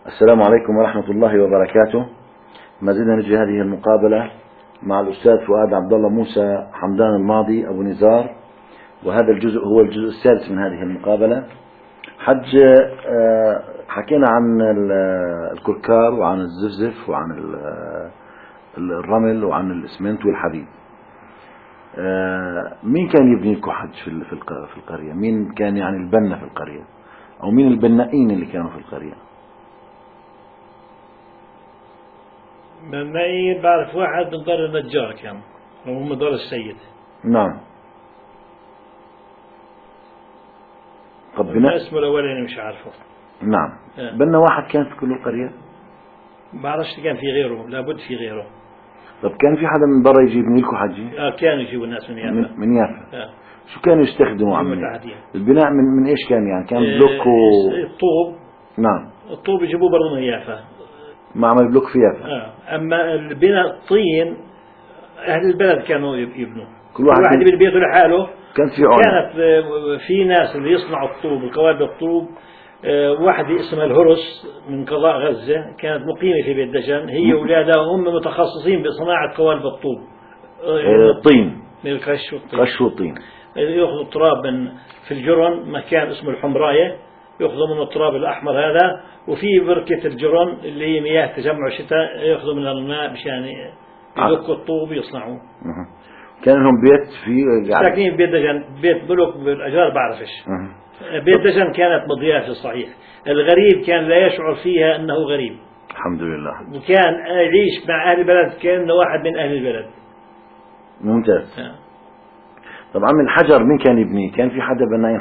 السلام عليكم ورحمة الله وبركاته. ما زلنا نجري هذه المقابلة مع الأستاذ فؤاد عبد الله موسى حمدان الماضي أبو نزار، وهذا الجزء هو الجزء الثالث من هذه المقابلة. حج حكينا عن الكركار وعن الزفزف وعن الرمل وعن الإسمنت والحديد. مين كان يبني لكم حج في القرية؟ مين كان يعني البنا في القرية، أو مين البنائين اللي كانوا في القرية؟ بنائين بعرف واحد من دار النجار كان، هو من دار السيد. نعم. طب بناء اسمه الأولاني مش عارفه. نعم. بنا واحد كان في كل القرية؟ بعرفش كان في غيره، لابد في غيره. طب كان في حدا من برا يجي يبني لكم حجي؟ كانوا يجيبوا الناس من يافا. من يافا. شو كانوا يستخدموا عمي؟ البناء من ايش كان يعني؟ كان بلوك الطوب. نعم. الطوب يجيبوه برضه من يافا، معمل بلوك في يافا. اما البناء الطين اهل البلد كانوا يبنوا، كل واحد يبني بيته لحاله. كان في عون. كانت في ناس اللي يصنعوا الطوب القوالب الطوب. واحدة اسمها الهرس من قضاء غزة، كانت مقيمة في بيت دجن، هي وأولادها هم متخصصين بصناعة قوالب الطوب. الطين، من القش والطين. قش والطين. يأخذوا التراب من في الجرن، مكان اسمه الحمراية، يأخذوا من التراب الأحمر هذا، وفي بركة الجرن اللي هي مياه تجمع الشتاء، يأخذوا من الماء مشان يدقوا الطوب ويصنعوا. كان لهم بيت في ساكنين في بيت دجن، بيت بلوك بالأجار بعرفش. بيت دجن كانت مضيافة صحيح. الغريب كان لا يشعر فيها أنه غريب، الحمد لله، وكان يعيش مع أهل البلد كأنه واحد من أهل البلد. ممتاز. طبعا من الحجر مين كان يبنيه؟ كان في حدا بناين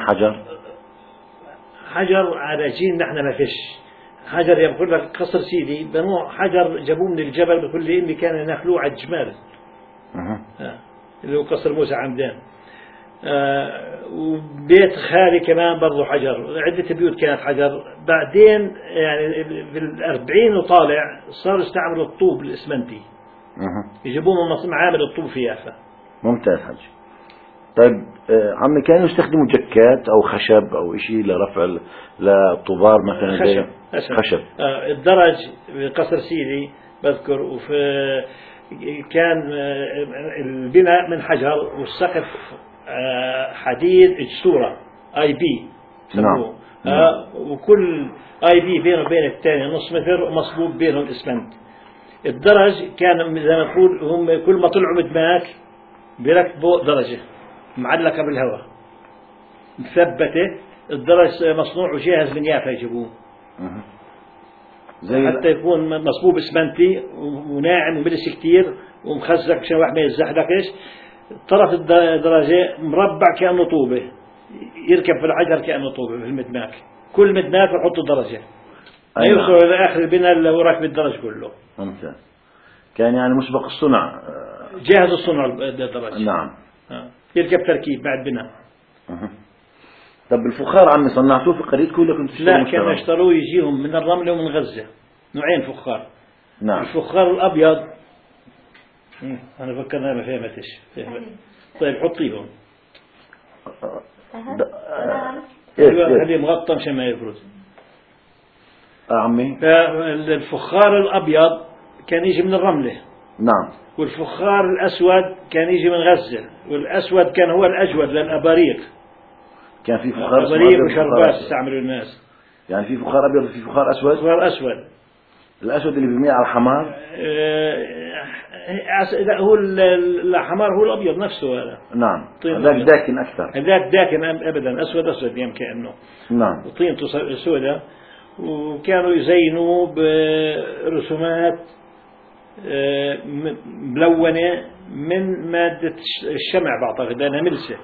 حجر على جيل نحن ما فيش حجر. يقول لك قصر سيدي بنوه حجر جابوه من الجبل، بكل اللي كان ينخلوه على الجمال. اللي هو قصر موسى عمدان. وبيت خالي كمان برضه حجر، عدة بيوت كانت حجر. بعدين يعني بال40 وطالع صار يستعملوا الطوب الإسمنتي، يجيبوه من معامل الطوب في يافا. ممتاز حج. طيب عمي كانوا يستخدموا جكات أو خشب أو شيء لرفع للطوبار مثلا؟ خشب. الدرج بقصر سيدي بذكر، وفي كان البناء من حجر، والسقف حديد اجسورة اي بي سموه. وكل اي بي بينه وبين الثاني نص متر، ومصبوب بينهم اسمنت. الدرج كان زي ما نقول هم كل ما طلعوا مدماك بيركبوا درجة معلقة بالهواء مثبتة. الدرج مصنوع وجاهز من يافا يجيبوه، حتى يكون مصبوب اسمنتي وناعم وملس كتير ومخزق عشان واحد ما يزحلقش. طرف الدرجة مربع كأنه طوبة، يركب في الحجر كأنه طوبة في المدماك. كل مدماك يحطوا درجة، لا يوصلوا إلى آخر البناء اللي هو راكب الدرج كله. ممتاز. كان يعني مسبق الصنع، جاهز الصنع الدرج. نعم. يركب تركيب بعد بناء. طب الفخار عمي صنعتوه في قريتكم ولا كنتوا تشتروه؟ لا، كانوا يشتروه يجيهم من الرملة ومن غزة، نوعين فخار. نعم. الفخار الأبيض أنا فكرنا ما فهمتش. طيب حطيهم. هذه مغطى مشان ما يبرد. عمي الفخار الأبيض كان يجي من الرملة. نعم. والفخار الأسود كان يجي من غزة، والأسود كان هو الأجود للأباريق. كان في فخار أباريق وشربات يستعملوا الناس. يعني في فخار أبيض وفي فخار أسود؟ فخار أسود. الأسود اللي بيرميه على الحمار؟ لا، هو الحمار هو الأبيض نفسه هذا. نعم. هذاك داكن أكثر. هذاك داكن أبدا، أسود يعني كأنه. نعم. وطينته سوداء، وكانوا يزينوا برسومات ملونة من مادة الشمع، بعتقد أنا ملسة.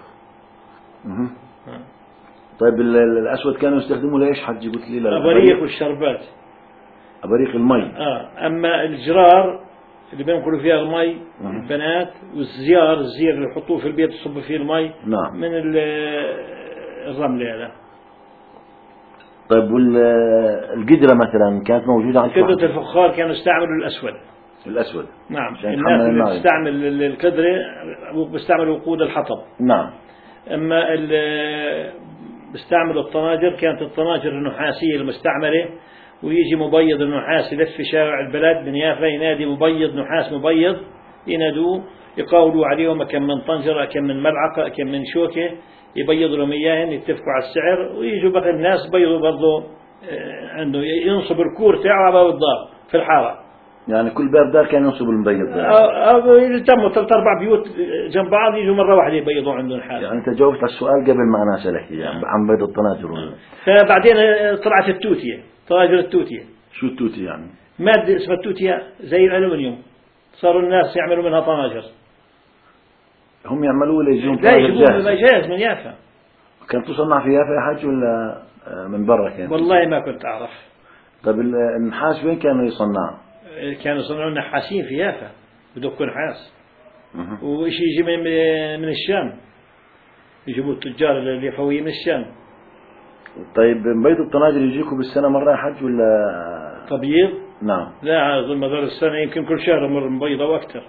طيب الأسود كانوا يستخدموا ليش حجي؟ قلت لي أباريق والشربات. أباريق المي. أما الجرار اللي بينقلوا فيها المي البنات، والزيار الزير اللي يحطوه في البيت يصبوا فيه المي. نعم. من الرمل هذا. طيب والقدرة مثلا كانت موجودة عندكم؟ قدرة الفخار كانوا يستعملوا الأسود. نعم. الناس اللي بتستعمل القدرة بيستعملوا وقود الحطب. نعم. أما بيستعملوا الطناجر، كانت الطناجر النحاسية المستعملة، ويجي مبيض النحاس يلف في شارع البلد من يافا ينادي مبيض نحاس مبيض، ينادوه يقاولوا عليهم كم من طنجرة كم من ملعقة كم من شوكة، يبيضوا لهم إياهن، يتفقوا على السعر، ويجوا بقى الناس بيضوا برضه عنده ينصب الكور تاعه على باب الدار في الحارة. يعني كل باب دار كان ينصب المبيض ده. يلتموا 3-4 بيوت جنب بعض، يجوا مرة واحدة يبيضوا عندهم حال. يعني أنت جاوبت على السؤال قبل ما أنا أسألك يعني عن بيض الطناجر. فبعدين طلعت التوتية، طناجر التوتية. شو التوتي يعني؟ مادة اسمها التوتية زي الألومنيوم، صاروا الناس يعملوا منها طناجر. هم يعملوا ولا يجون؟ لا يجيبون جاهز من يافا. كانت تصنع في يافا يا حاج ولا من برا كانت؟ والله ما كنت أعرف. طيب النحاس وين كانوا يصنعوا؟ كانوا يصنعون نحاسين في يافا بدق نحاس. وإيش يجي من الشام، يجيبوا التجار اليافويين من الشام. طيب بيض الطناجر يجيكم بالسنة مرة يا حج ولا؟ تبييض؟ نعم. لا أظن مدار السنة يمكن كل شهر مر مبيضة وأكثر.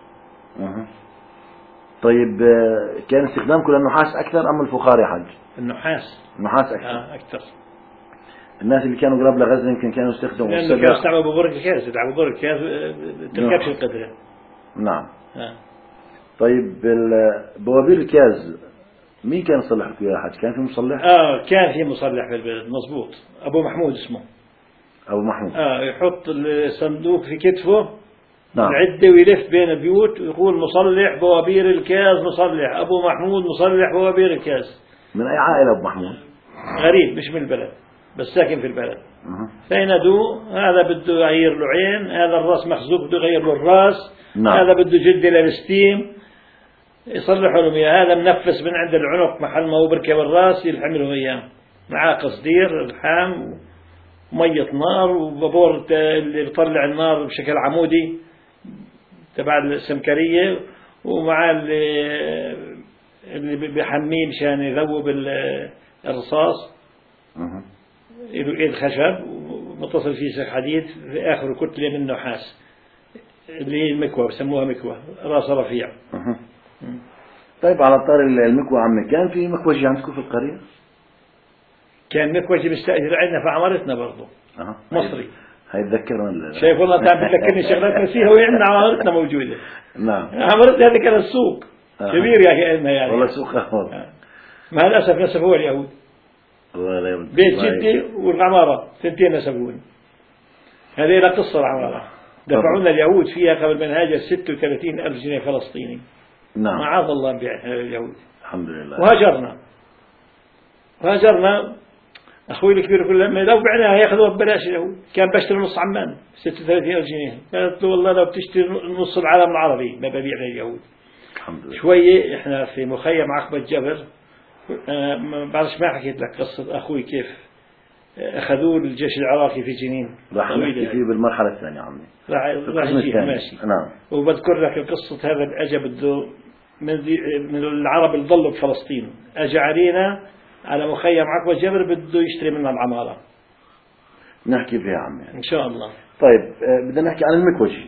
طيب كان استخدامكم للنحاس أكثر أم الفخار يا حج؟ النحاس. النحاس أكثر. أكثر. الناس اللي كانوا قراب لغزة يمكن كانوا يستخدموا لأنه كانوا يستعملوا ببرج الكاز، يلعبوا برج الكاز تركبش القدرة. نعم. طيب بوابير الكاز مين كان يصلح لكم يا حج؟ كان في مصلح؟ كان في مصلح في البلد مزبوط، أبو محمود اسمه. أبو محمود. يحط الصندوق في كتفه. نعم. العدة ويلف بين البيوت ويقول مصلح بوابير الكاز مصلح أبو محمود مصلح بوابير الكاز. من أي عائلة أبو محمود؟ غريب مش من البلد بس ساكن في البلد. فينادوه هذا بده يغير له عين، هذا الراس مخزوق بده يغير له الراس. نعم. هذا بده جدة للستيم يصلحوا لهم إياه. هذا منفس من عند العنق محل ما هو بركب الراس يلحم لهم إياه، معاه قصدير الحام ومية نار وبابور اللي بيطلع النار بشكل عمودي تبع السمكرية، ومع اللي بيحميه مشان يذوب الرصاص. له ايد خشب ومتصل فيه سلك حديد في اخره كتله من نحاس اللي هي المكوى بسموها مكوى راس رفيع. طيب على طار المكوى عمي، كان في مكوجي عندكم في القرية؟ كان مكوجي مستأجر عندنا في عمارتنا برضه. مصري. هاي تذكرنا شايف والله انت عم بتذكرني شغلات نسيها وهي عندنا عمارتنا موجودة. نعم. عمارتنا هذا كان السوق كبير يا اخي عندنا يعني. والله سوق مع الاسف نسبوه اليهود. الله لا يمد. بيت جدي والعمارة ثنتين نسبوني. هذه لا قصة العمارة. دفعونا اليهود فيها قبل ما نهاجر 36,000 جنيه فلسطيني. نعم. معاذ الله اليهود. الحمد لله. وهاجرنا أخوي الكبير يقول لما لو بعناها ياخذوها ببلاش اليهود. كان بشتري نص عمان 36,000 جنيه. قالت له والله لو بتشتري نص العالم العربي ما ببيع لليهود. الحمد لله. شوية إحنا في مخيم عقبة جبر. ما بعرفش ما حكيت لك قصة أخوي كيف أخذوه الجيش العراقي في جنين. راح نحكي فيه بالمرحلة الثانية عمي. راح نجي ماشي. نعم. وبذكر لك القصة هذا الأجا بده من العرب اللي ضلوا بفلسطين أجا علينا على مخيم عقبة جبر بده يشتري منا العمارة. نحكي فيها عمي إن شاء الله. طيب بدنا نحكي عن المكوجي.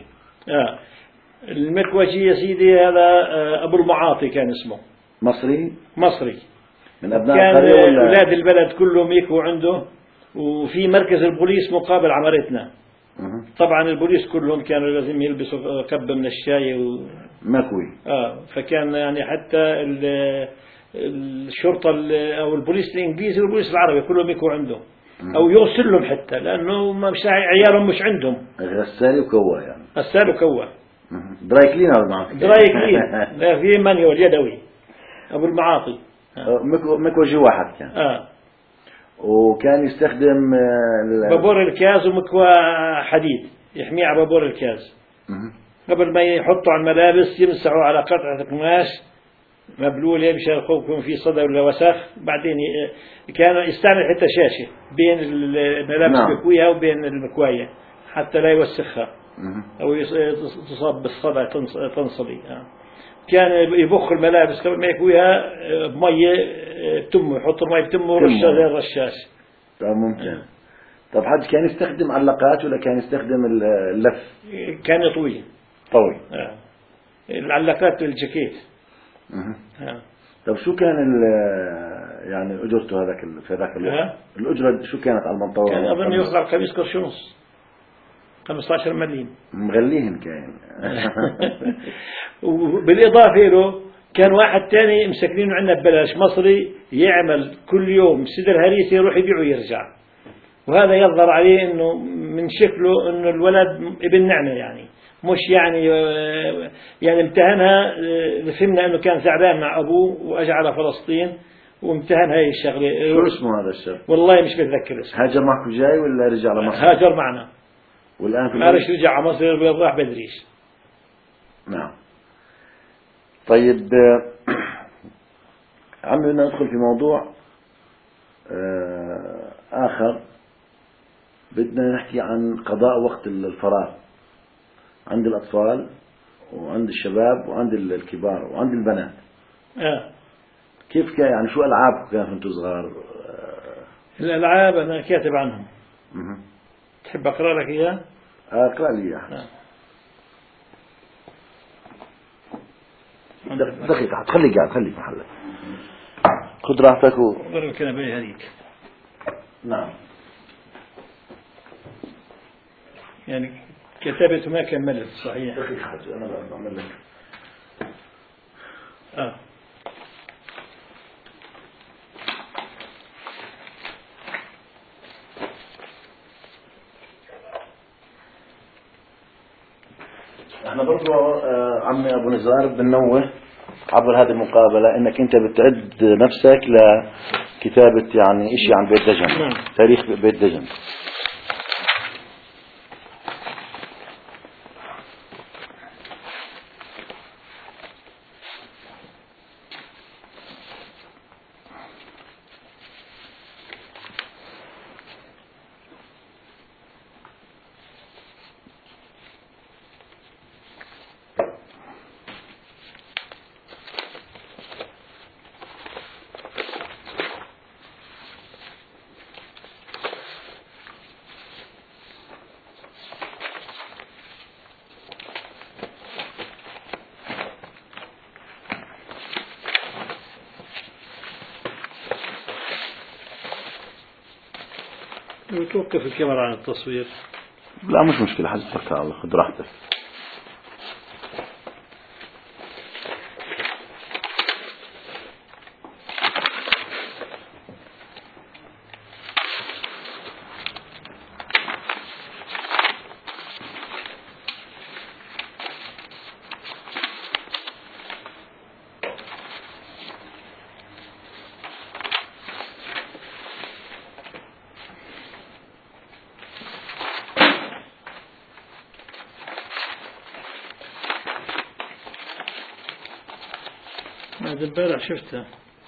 المكوجي يا سيدي هذا أبو المعاطي كان اسمه. مصري. من أبناء القرية ولا؟ أولاد البلد كلهم يكوا عنده، وفي مركز البوليس مقابل عمارتنا. طبعا البوليس كلهم كانوا لازم يلبسوا كب من الشاي مكوي. فكان يعني حتى الشرطة أو البوليس الإنجليزي والبوليس العربي كلهم يكوا عنده أو يغسل لهم حتى لأنه مش عيالهم مش عندهم. غسالي وكوا يعني. غسال وكوا. دراي كلين ولا معك؟ دراي كلين. لا في مانيوال يدوي. أبو المعاطي. مكوجي واحد كان. وكان يستخدم بابور الكاز ومكوى حديد يحميه على بابور الكاز. قبل ما يحطوا على الملابس يمسحوا على قطعة قماش مبلولة مشان الخوف يكون في صدى ولا وسخ. بعدين كان يستعمل حتى شاشة بين الملابس بكويها وبين المكواية حتى لا يوسخها أو تصاب بالصدى تنصلي. كان يبخ الملابس قبل ما يكويها بمية بتمه، يحط المية بتمه ورشة غير رشاش. ممكن. طب حد كان يستخدم علاقات ولا كان يستخدم اللف؟ كان طوي. العلاقات العلاقات الجاكيت. طب شو كان يعني أجرته في هذاك الوقت؟ الأجرة شو كانت على المنطقة؟ كان أظن يأخذ على القميص قرش ونص، 15 مليم. مغليهن كان. وبالإضافة له كان واحد تاني مسكنينه عندنا ببلاش مصري يعمل كل يوم صدر هريسة يروح يبيع ويرجع، وهذا يظهر عليه انه من شكله انه الولد ابن نعنة، يعني مش يعني امتهنها. فهمنا انه كان زعلان مع ابوه واجى على فلسطين وامتهن هاي الشغله. شو اسمه هذا الشاب؟ والله مش بتذكر اسمه. هاجر معكم جاي ولا رجع على مصر؟ هاجر معنا والان في ما رجع على مصر، راح بدريش. نعم. طيب عم بدنا ندخل في موضوع آخر. بدنا نحكي عن قضاء وقت الفراغ عند الأطفال وعند الشباب وعند الكبار وعند البنات. كيف كان يعني شو ألعابكم كانت وانتم صغار؟ الألعاب أنا كاتب عنهم. تحب أقرأ لك إياه؟ أقرأ لي إياه. دقيقة خليك قاعد، خليك محلك، خذ راحتك ورا الكنبة هذيك. نعم. يعني كتبت ما كملت صحيح. دقيقة حاج أنا بعمل لك. احنا برضو عمي ابو نزار بنوه عبر هذه المقابلة انك انت بتعد نفسك لكتابة يعني اشي عن بيت دجن. تاريخ بيت دجن. توقف الكاميرا عن التصوير. لا مش مشكلة، حسبك الله، خذ راحتك. هذا امبارح شفتها.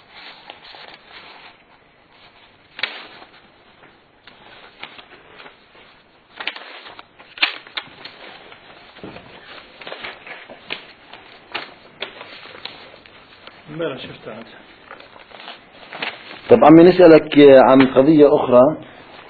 امبارح شفتها. طب عمي نسألك عن قضية أخرى.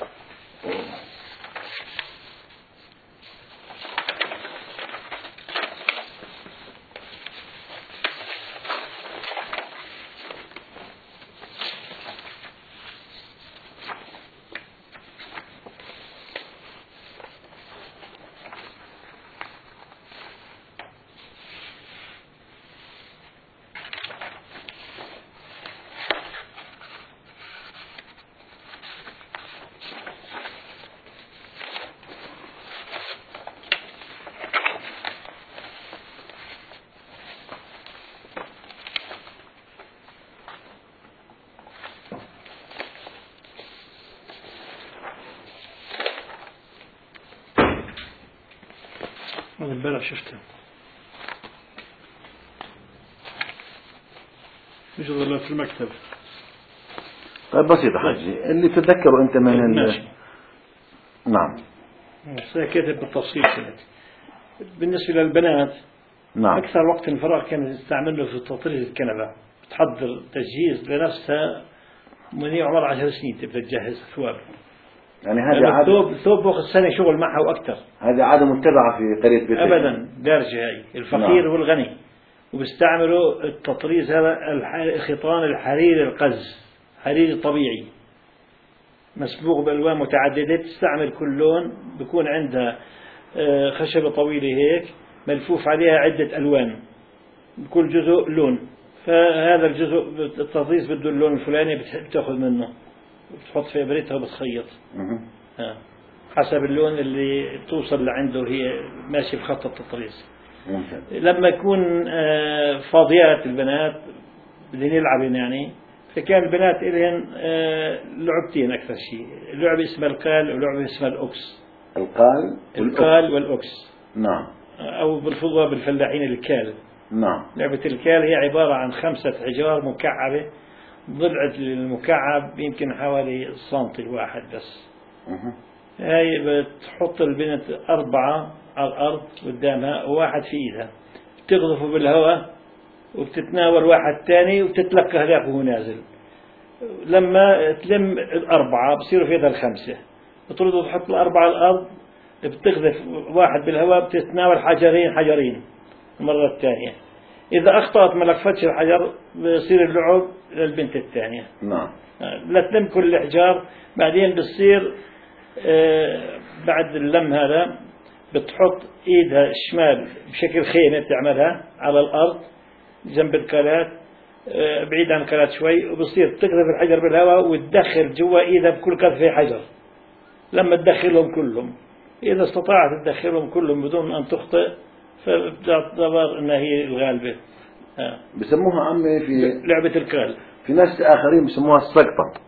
امبارح شفتها. مش ظل في المكتب. طيب بسيطة حاجي، اللي تتذكره أنت من نعم. كاتب بالتفصيل كانت. بالنسبة للبنات نعم. أكثر وقت الفراغ كان يستعمله في تطريز الكنبة، تحضر تجهيز لنفسها من هي عمر 10 سنين تبدأ تجهز ثواب. يعني هذه عادة ثوب باخذ سنة شغل معها وأكثر. هذه عادة متبعة في قرية بيت أبدا دارجة هاي الفقير والغني، وبيستعملوا التطريز هذا الخيطان الحرير القز، حريري طبيعي مسبوغ بألوان متعددة، تستعمل كل لون، بيكون عندها خشبة طويلة هيك ملفوف عليها عدة ألوان، كل جزء لون، فهذا الجزء التطريز بده اللون الفلاني بتاخذ منه بتحط في إبرتها وبتخيط حسب اللون اللي توصل لعنده، هي ماشي بخط التطريز. لما يكون فاضيات البنات بدهن يلعبن يعني، فكان البنات إلهن لعبتين أكثر شيء، لعبة اسمها القال ولعبة اسمها الأوكس. القال والأوكس، نعم، أو بالفضة بالفلاحين الكال. نعم. لعبة الكال هي عبارة عن 5 حجار مكعبة، ضلع المكعب يمكن حوالي سنتي واحد بس. هاي بتحط البنت 4 على الأرض قدامها وواحد في إيدها، بتقذفه بالهواء وبتتناول واحد تاني وبتتلقى هذاك وهو نازل. لما تلم 4 بصيروا في يدها 5، بترد وتحط 4 على الأرض، بتقذف واحد بالهواء، بتتناول حجرين المرة الثانية. إذا أخطأت ما لقفتش الحجر بصير اللعب للبنت الثانية. نعم. لا تلم كل الحجار، بعدين بتصير بعد اللم هذا بتحط إيدها الشمال بشكل خيمة بتعملها على الأرض جنب الكالات، بعيد عن الكالات شوي، وبصير تقذف الحجر بالهواء وتدخل جوا إيدها بكل قذفة حجر. لما تدخلهم كلهم، إذا استطاعت تدخلهم كلهم بدون أن تخطئ فبتعتبر أنها هي الغالبة. بسموها عمي في لعبة الكال. في ناس آخرين بسموها السقطة.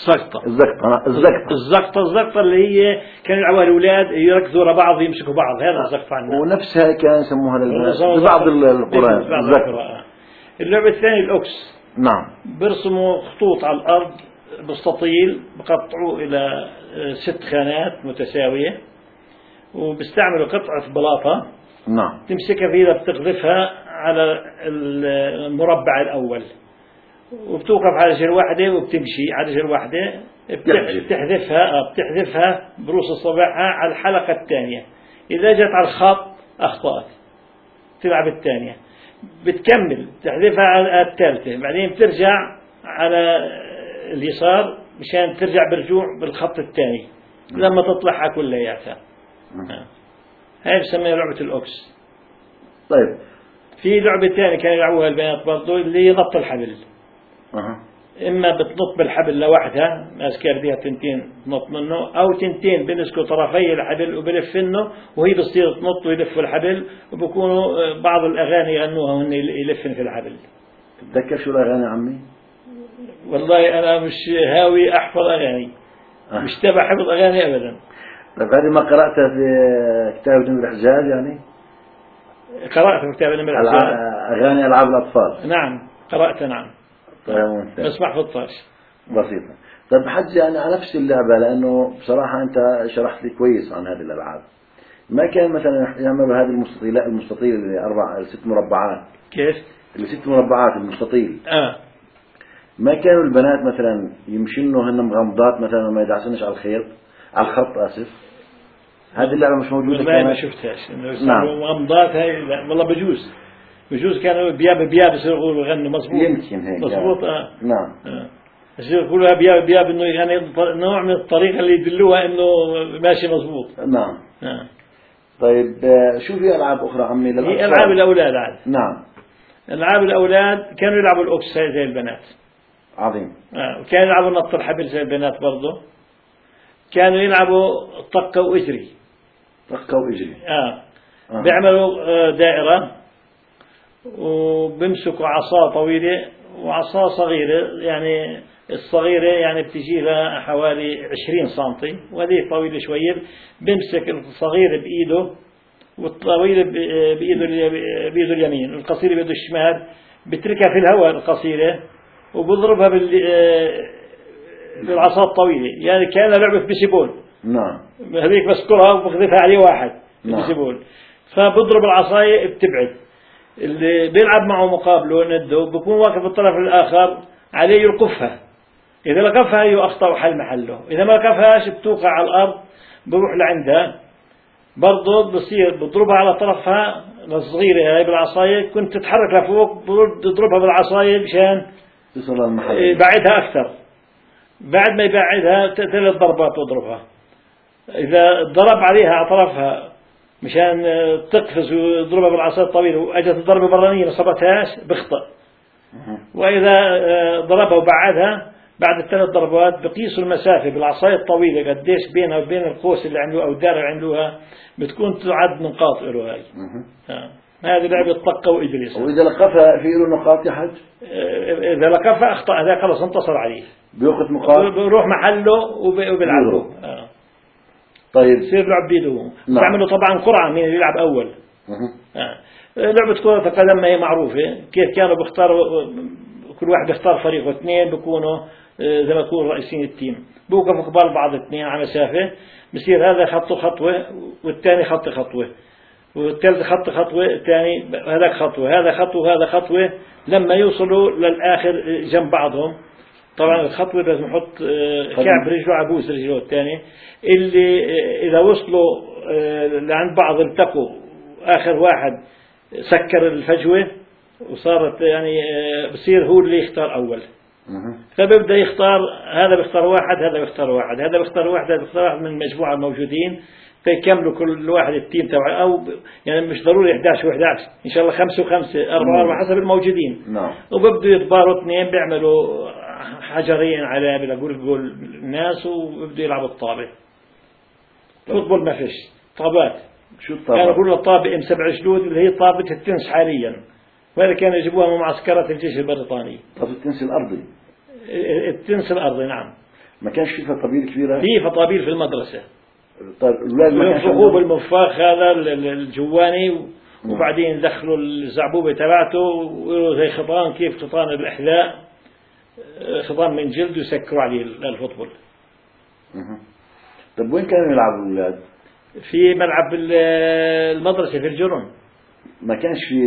الزقطة اللي هي كانوا يلعبوها الأولاد يركزوا على بعض يمسكوا بعض، هذا الزقطة عندنا. ونفسها كان يسموها للبنات في بعض القرى. اللعبة الثانية الأوكس. نعم. برسموا خطوط على الأرض مستطيل، بقطعوه إلى 6 خانات متساوية، وبيستعملوا قطعة بلاطة. نعم. تمسكها في إيدها بتقذفها على المربع الأول، وبتوقف على رجل واحدة وبتمشي على رجل واحدة، بتحذفها بروس أصابعها على الحلقة الثانية. إذا جت على الخط أخطأت، تلعب الثانية، بتكمل تحذفها على الثالثة، بعدين بترجع على اليسار مشان ترجع برجوع بالخط الثاني لما تطلعها كلياتها. هاي بسميها لعبة الأوكس. طيب، في لعبة ثانية كانوا يلعبوها البنات برضو اللي نط الحبل. إما بتنط بالحبل لوحدها ماسكة بيها تنتين تنط منه، أو تنتين بيمسكوا طرفي الحبل وبلفنه وهي بتصير تنط ويلفوا الحبل، وبكونوا بعض الأغاني يغنوها وهن يلفن في الحبل. تتذكر شو الأغاني عمي؟ والله أنا مش هاوي أحفظ أغاني، مش تابع حفظ أغاني أبدا. طيب هذه ما قرأتها في كتاب نمر الحجاج يعني؟ قرأت في كتاب نمر الحجاج أغاني ألعاب الأطفال. نعم قرأت، نعم. طيب ممتاز. بس ما حفظتهاش. بسيطة. طيب حجي يعني على نفس اللعبة، لأنه بصراحة أنت شرحت لي كويس عن هذه الألعاب. ما كان مثلا يعملوا هذه المستطيل اللي 6 مربعات. كيف؟ اللي 6 مربعات المستطيل. ما كانوا البنات مثلا يمشنوا هن مغمضات مثلا وما يدعسونش على الخط آسف. هذه اللعبة مش موجودة. ما شفتهاش. نعم. مغمضات هاي والله بجوز كانوا بياب يصيروا يغنوا مظبوط. يمكن هيك. مظبوط. نعم. يقولوا بياب انه يعني نوع من الطريقة اللي يدلوها انه ماشي مظبوط. نعم. طيب شو في ألعاب أخرى عمي للأطفال؟ هي ألعاب الأولاد عاد. نعم. ألعاب الأولاد كانوا يلعبوا الأوكس زي البنات. عظيم. كانوا يلعبوا نط الحبل زي البنات برضه. كانوا يلعبوا طقة وإجري. بيعملوا دائرة وبمسكوا عصا طويلة وعصا صغيرة، يعني الصغيرة يعني بتجي لها حوالي 20 سنتي، وهذه طويلة شوية. بمسك الصغير بإيده والطويلة بإيده اليمين، القصيرة بإيده الشمال، بتركها في الهواء القصيرة وبضربها بالعصا الطويلة، يعني كان لعبة بيسبول. نعم. هذيك بسكرها وبخذفها عليه واحد. نعم. بيسبول، فبضرب العصاية بتبعد، اللي بيلعب معه مقابله نده بيكون واقف بالطرف الآخر عليه يلقفها. إذا لقفها يخطأ حل محله، إذا ما لقفهاش بتوقع على الأرض، بروح لعندها برضه بصير بضربها على طرفها الصغيرة هاي بالعصاية، كنت تتحرك لفوق بضربها بالعصاية مشان تصل المحل بعدها أكثر. بعد ما يبعدها 3 ضربات اضربها. إذا ضرب عليها أطرافها مشان تقفز ويضربها بالعصا الطويلة وأجت الضربة برانية ما صبتهاش بخطأ. وإذا ضربها وبعدها بعد 3 ضربات بقيسوا المسافة بالعصاية الطويلة قديش بينها وبين القوس اللي عملوها أو الدائرة اللي عملوها بتكون تعد نقاط له هاي. هذه لعبة طقة وإدريس. وإذا لقفها في له نقاط يا حج؟ إذا لقفها أخطأ هذا خلص انتصر عليه. بيأخذ نقاط. بيروح محله وبيلعبه. طيب. يصير لعب بيده. بيعملوا طبعا قرعة مين اللي يلعب أول. لعبة كرة القدم ما هي معروفة كيف كانوا بيختاروا كل واحد بيختار فريق واثنين بيكونوا زي ما يكونوا رئيسين التيم بوقفوا قبال بعض اثنين على مسافة بصير هذا خطه خطوة والثاني خط خطوة والثالث خط خطوة الثاني هذاك خطوة هذا خطوة وهذا خطوة لما يوصلوا للآخر جنب بعضهم. طبعا الخطوة لازم يحط كعب رجله عبوس رجله الثاني اللي إذا وصلوا لعند بعض التقوا آخر واحد سكر الفجوة وصارت يعني بصير هو اللي يختار أول. فببدأ يختار هذا بيختار واحد هذا بيختار واحد هذا بيختار واحد هذا بيختار واحد من المجموعة الموجودين فيكملوا كل واحد التيم تبعه أو يعني مش ضروري 11 و11 إن شاء الله 5 و5 4 حسب الموجودين. وببدأ يتباروا اثنين بيعملوا حجرين على بيقول الناس وببدأ يلعبوا الطابة. فوتبول ما فيش طابات. شو الطابة؟ كانوا يقولوا الطابة M7 جلود اللي هي طابة التنس حاليا وهذا كانوا يجيبوها من معسكرات الجيش البريطاني. طابة التنس الأرضي. التنس الأرضي نعم. ما كانش في فطابيل كبيرة؟ في فطابيل في المدرسة. طيب الأولاد ما كانش ينفخوه بالمنفاخ هذا الجواني وبعدين دخلوا الزعبوبة تبعته ويقولوا زي خطان كيف خطان الإحذاء خطان من جلد ويسكروا عليه الفوتبول. طيب وين كانوا يلعبوا الأولاد؟ في ملعب المدرسة في الجرن. ما كانش في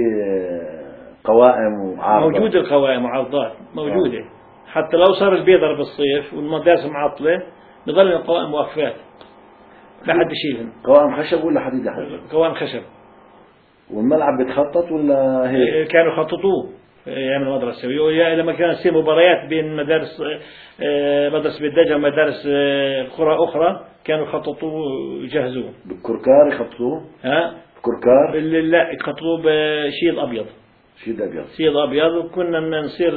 قوائم وعارضات؟ موجودة القوائم وعارضات موجودة. حتى لو صار البيضر بالصيف والمدارس معطلة بضل القوائم واقفات لا حد يشيلهم. قوائم خشب ولا حديد يا حبيبي؟ قوائم خشب. والملعب بيتخطط ولا هيك؟ كانوا يخططوه أيام المدرسة لما كانت تصير مباريات بين مدارس مدرسة بالدجا ومدارس قرى أخرى كانوا يخططوه ويجهزوه. بالكركار يخططوه؟ كركار؟ لا يخططوه بشيل أبيض. شيل أبيض وكنا نصير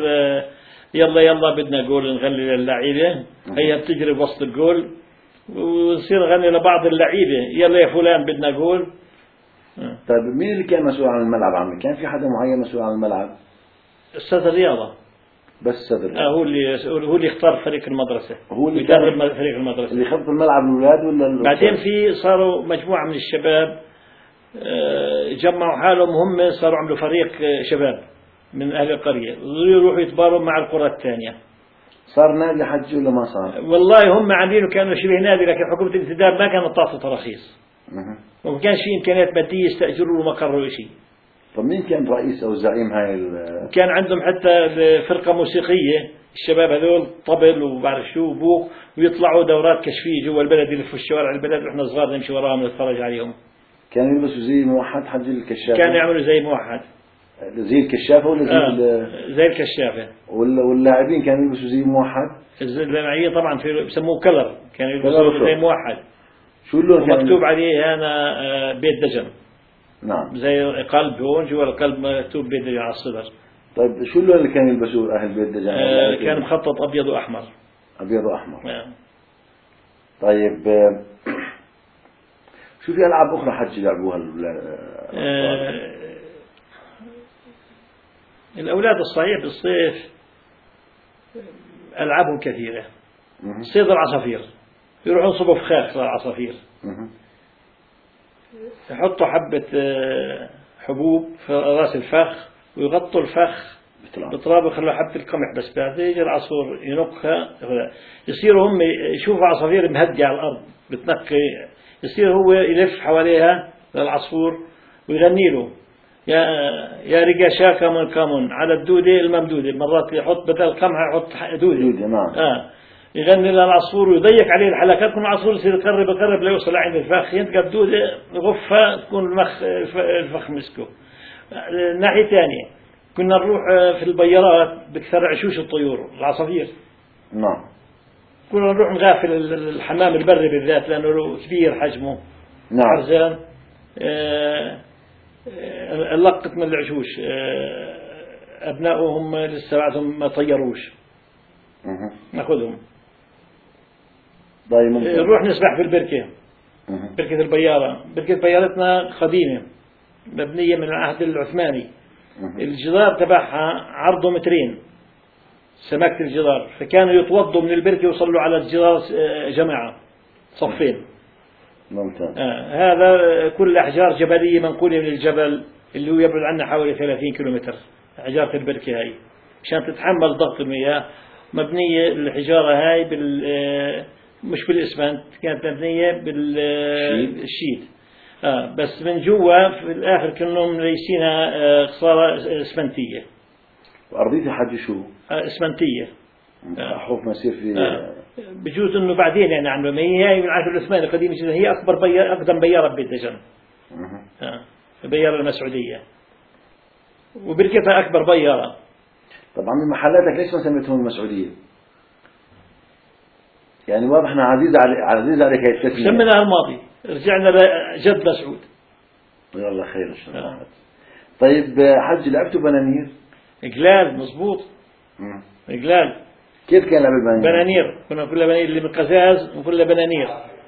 يلا بدنا جول نغني للعيبة هي بتجري بوسط الجول ونصير نغني لبعض اللعيبة يلا يا فلان بدنا جول. طيب مين اللي كان مسؤول عن الملعب عمي؟ كان في حدا معين مسؤول عن الملعب؟ أستاذ الرياضة. بس أستاذ الرياضة. هو اللي يختار فريق المدرسة. هو اللي يدرب فريق المدرسة. اللي يخطط الملعب الأولاد ولا بعدين في صاروا مجموعة من الشباب جمعوا حالهم هم صاروا عملوا فريق شباب من أهل القرية يروحوا يتباروا مع القرى الثانية. صار نادي حج ولا ما صار؟ والله هم عاملينه كانوا شبه نادي لكن حكومة الانتداب ما كانت تعطي تراخيص. وما كانش في إمكانيات مادية يستأجروا له مقر ولا شيء. طب مين كان رئيس أو زعيم هاي كان عندهم حتى فرقة موسيقية الشباب هذول طبل وبعرف شو وبوق ويطلعوا دورات كشفية جوا البلد يلفوا الشوارع البلد وإحنا صغار نمشي وراهم نتفرج عليهم. كانوا يلبسوا زي موحد حج الكشافة؟ كانوا يعملوا زي موحد. زي الكشافة ولا زي الكشافة. واللاعبين كانوا يلبسوا زي موحد؟ اللاعبين طبعا بسموه كلر كانوا يلبسوا زي موحد. شو اللون كان مكتوب عليه أنا بيت دجن. نعم. زي قلب هون جوا القلب مكتوب بيت دجن على الصدر. طيب شو اللون اللي كانوا يلبسوه أهل بيت دجن؟ كان مخطط أبيض وأحمر. أبيض وأحمر. طيب شو في ألعاب أخرى حج يلعبوها الأولاد الصحيح بالصيف ألعابهم كثيرة. صيد العصافير يروحوا ينصبوا فخاخ للعصافير يحطوا حبة حبوب في راس الفخ ويغطوا الفخ بتراب ويخلوا حبة القمح بس بعدين يجي العصفور ينقها يصيروا هم يشوفوا عصافير مهدية على الأرض بتنقي يصير هو يلف حواليها للعصفور ويغني له يا رجاشا كمون على الدودة الممدودة مرات يحط بدل القمح يحط دودة نعم. يغني للعصفور ويضيق عليه الحلقات كل العصفور يصير يقرب ليوصل عند الفخ ينتقى الدودة يغفها تكون الفخ مسكه. ناحية ثانية كنا نروح في البيارات بكثر عشوش الطيور العصافير. نعم. كنا نروح نغافل الحمام البري بالذات لأنه له كبير حجمه. نعم. عرزان اللقط من العشوش أبنائهم لسه بعدهم ما طيروش ناخذهم. طيب ممكن. نروح نسبح في البركة. بركة البيارة. بركة بيارتنا قديمة مبنية من العهد العثماني. الجدار تبعها عرضه 2 متر سماكة الجدار، فكانوا يتوضوا من البركة ويصلوا على الجدار جماعة صفين. ممتاز. هذا كل أحجار جبلية منقولة من الجبل اللي هو يبعد عنا حوالي 30 كيلومتر. أحجار البركة هاي عشان تتحمل ضغط المياه. مبنية الحجارة هاي مش بالإسمنت، كانت مبنية بالشيد. بس من جوا في الآخر كانوا ليسينها خصارة إسمنتية. وأرضيتها حج شو؟ إسمنتية. حروف ما يصير في بجوز إنه بعدين يعني عنه، ما هي من العهد العثماني القديم جدا، هي أقدم بيارة بدجن. البيارة المسعودية وبركتها أكبر بيارة. طبعا من محلاتك ليش ما سميتهم المسعودية؟ يعني واضح أنها عزيزة عليك هي التسمية. سميناها الماضي، رجعنا لجد مسعود. الله خير إن شاء الله. طيب حج لعبته بنانير؟ إقلال مزبوط. إقلال. كيف كان لعب البنانير؟ بنانير كنا كل بنانير اللي من قزاز وكل بنانير.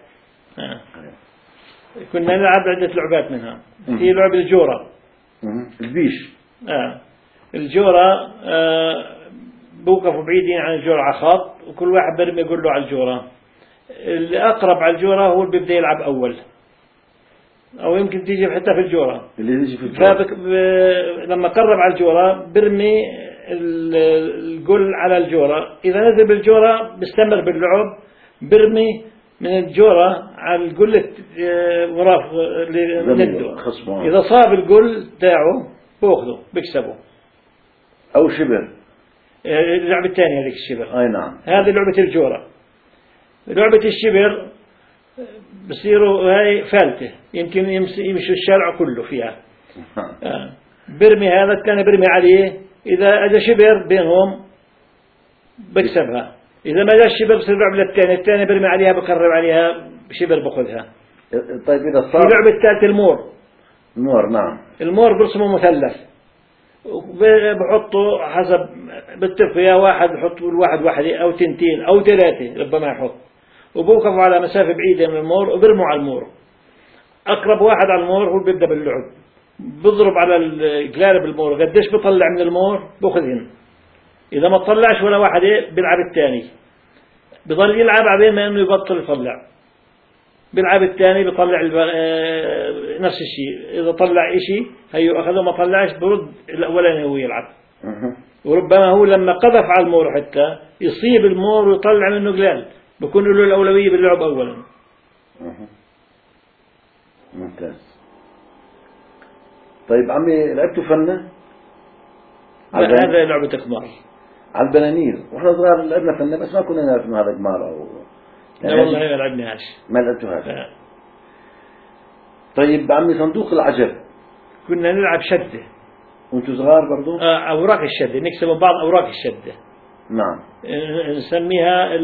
كنا نلعب عدة لعبات منها. هي لعبة الجورة. البيش. الجورة بوقفوا بعيدين عن الجورة على خط، وكل واحد برمي يقول له على الجورة. اللي أقرب على الجورة هو اللي بيبدأ يلعب أول، أو يمكن تيجي حتى في الجورة. اللي يجي في الجورة. لما قرب على الجورة برمي الجول على الجورة، إذا نزل بالجورة بيستمر باللعب، برمي من الجورة على الجول وراه اللي نده. إذا صاب الجول تاعه بأخذه بيكسبه. أو شبر. اللعبة الثانية هذيك الشبر. أي نعم. هذه لعبة الجورة. لعبة الشبر بصيروا هاي فالتة، يمكن يمشي الشارع كله فيها. برمي هذا الثاني برمي عليه، إذا أجا شبر بينهم بكسبها، إذا ما جاء الشبر بصير لعبة الثاني برمي عليها بقرب عليها شبر بأخذها. طيب إذا صار. في لعبة الثالثة المور. المور نعم. المور برسمه مثلث، بحطوا حسب بتفقوا يا واحد بحطوا الواحد واحدة أو 2 أو 3 ربما يحط، وبوقفوا على مسافة بعيدة من المور وبرموا على المور. أقرب واحد على المور هو بيبدأ باللعب، بضرب على القلال بالمور، قديش بطلع من المور بأخذهن. إذا ما طلعش ولا واحدة بيلعب الثاني، بضل يلعب عبين ما إنه يبطل يطلع، بيلعب الثاني بيطلع نفس الشيء. إذا طلع إشي هيو أخذه، ما طلعش برد الأولاني هو يلعب. وربما هو لما قذف على المور حتى يصيب المور ويطلع منه قلال، بكون له الأولوية باللعب أولا. ممتاز. طيب عمي لعبتوا فنة؟ هذا لعبة قمار على البنانير. واحنا صغار لعبنا فنة بس ما كنا نعرف انه هذا قمار او يعني. لا والله ما لعبناش. ما لعبتوهاش. طيب عمي صندوق العجب كنا نلعب شدة وانتوا صغار برضو؟ أوراق الشدة، نكسب بعض أوراق الشدة. نعم. نسميها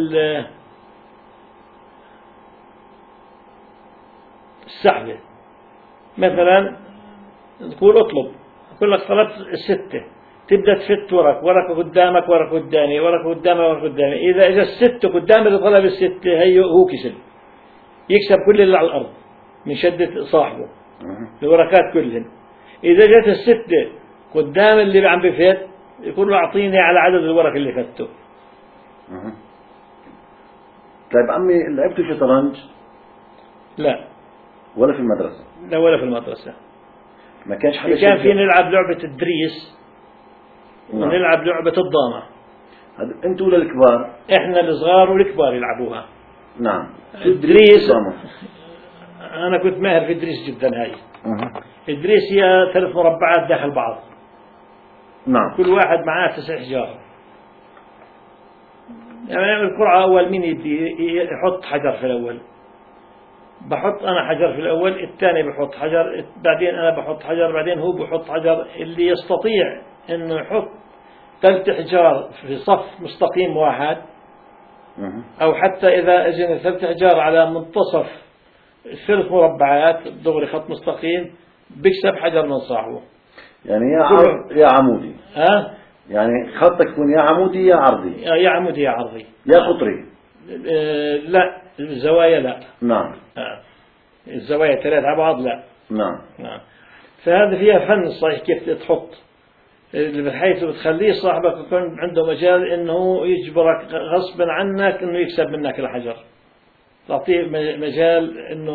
السحبة. مثلا تقول اطلب، أقول لك طلبت 6، تبدأ تفت ورق قدامك، ورق قدامي، ورق قدامي، ورق قدامي. إذا إجا 6 قدام اللي طلب 6 هو كسب، يكسب كل اللي على الأرض من شدة صاحبه الورقات كلهن. إذا جت 6 قدام اللي عم بفت يقول له أعطيني على عدد الورق اللي فته. طيب عمي لعبتوا شطرنج؟ لا. ولا في المدرسة؟ لا ولا في المدرسة. ما كانش حدا. كان في نلعب لعبة الدريس ونلعب لعبة الضامة. أنتوا ولا الكبار؟ إحنا الصغار والكبار يلعبوها. نعم. الدريس أنا كنت ماهر في الدريس جدا. هاي الدريس هي 3 مربعات داخل بعض. نعم. كل واحد معاه 9 أحجار. يعني القرعة أول مين يحط حجر في الأول؟ بحط أنا حجر في الأول، الثاني بحط حجر، بعدين أنا بحط حجر، بعدين هو بحط حجر. اللي يستطيع إنه يحط 3 أحجار في صف مستقيم واحد أو حتى إذا أجينا ثلاث أحجار على منتصف 3 مربعات دغري خط مستقيم بيكسب حجر من صاحبه. يعني يا عمودي. يعني خطك يكون يا عمودي يا عرضي. يا عمودي يا عرضي. يا قطري. لا الزوايا لا. نعم. الزوايا 3 على بعض لا. نعم. فهذا فيها فن صحيح كيف تحط، بحيث بتخليه صاحبك يكون عنده مجال انه يجبرك غصبا عنك انه يكسب منك الحجر، تعطيه مجال انه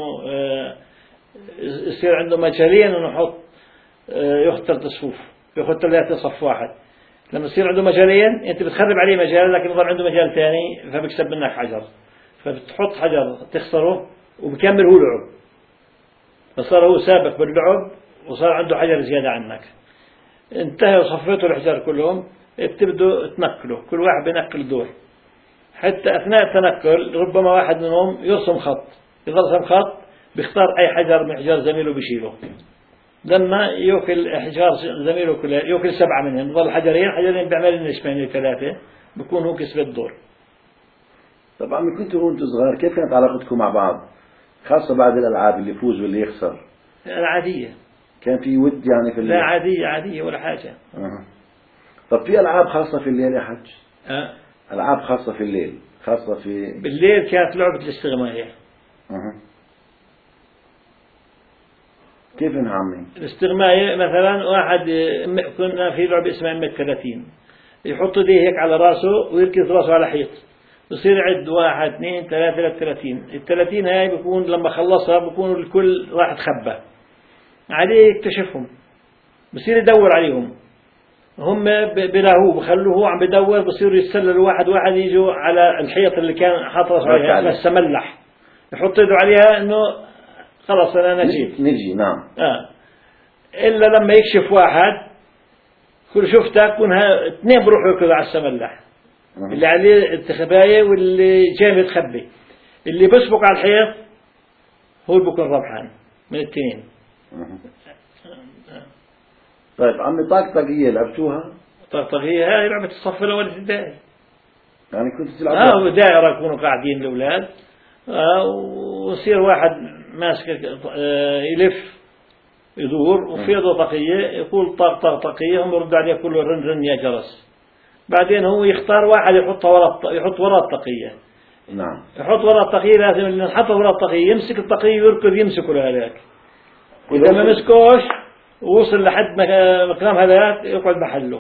يصير عنده مجالين انه يحط يختار صفوف، ياخذ 3 صف واحد. لما يصير عنده مجالين انت بتخرب عليه مجال، لكن يظل عنده مجال ثاني فبيكسب منك حجر، فبتحط حجر تخسره وبكمل هو لعب، فصار هو سابق باللعب وصار عنده حجر زيادة عنك. انتهى وصفيته الحجر كلهم، بتبدوا تنقلوا، كل واحد بينقل دور، حتى أثناء التنقل ربما واحد منهم يرسم خط، إذا رسم خط بيختار أي حجر من حجار زميله بيشيله، لما يأكل حجار زميله كله يأكل 7 منهم، ظل حجرين بيعمل نشمين 3 بيكون هو كسب الدور. طبعا كنتوا وانتم صغار كيف كانت علاقتكم مع بعض، خاصة بعد الألعاب اللي يفوز واللي يخسر؟ العادية. كان في ود يعني في الليل؟ لا عادية ولا حاجة. طب في ألعاب خاصة في الليل يا حج؟ ألعاب خاصة في الليل، خاصة في بالليل كانت لعبة الاستغماية. كيف انها عمي؟ الاستغماية مثلا واحد كنا في لعبة اسمها 30 يحط ايديه هيك على راسه ويركز راسه على حيط، بصير يعد 1 2 3 30، 30 هاي بيكون لما خلصها بيكون الكل راح تخبى عليه، يكتشفهم بصير يدور عليهم، هم بلاهوه بخلوه هو عم بدور، بصيروا يتسللوا واحد يجوا على الحيط اللي كان حاط راسه عليها بس ملح، يحط يده عليها انه خلص انا نجي. نعم. الا لما يكشف واحد كل شفتك كونها 2 بروحوا يركضوا على السملح اللي عليه التخباية واللي جاي متخبي، اللي بيسبق على الحيط هو اللي بيكون ربحان من 2. طيب عمي طاقطقية لعبتوها؟ طاقطقية هاي لعبة الصف الأول ابتدائي، يعني كنت تلعبها؟ ودائرة يكونوا قاعدين الأولاد، ويصير واحد ماسك يلف يدور وفي طاقية يقول طاقية، هم يردوا عليه كله رن يا جرس، بعدين هو يختار واحد يحط وراء الطاقية. نعم. يحط وراء الطاقية، لازم اللي نحط وراء الطاقية يمسك الطاقية ويركض يمسكه لهذاك، إذا ما مسكوش ووصل لحد مقام هذاك يقعد محله.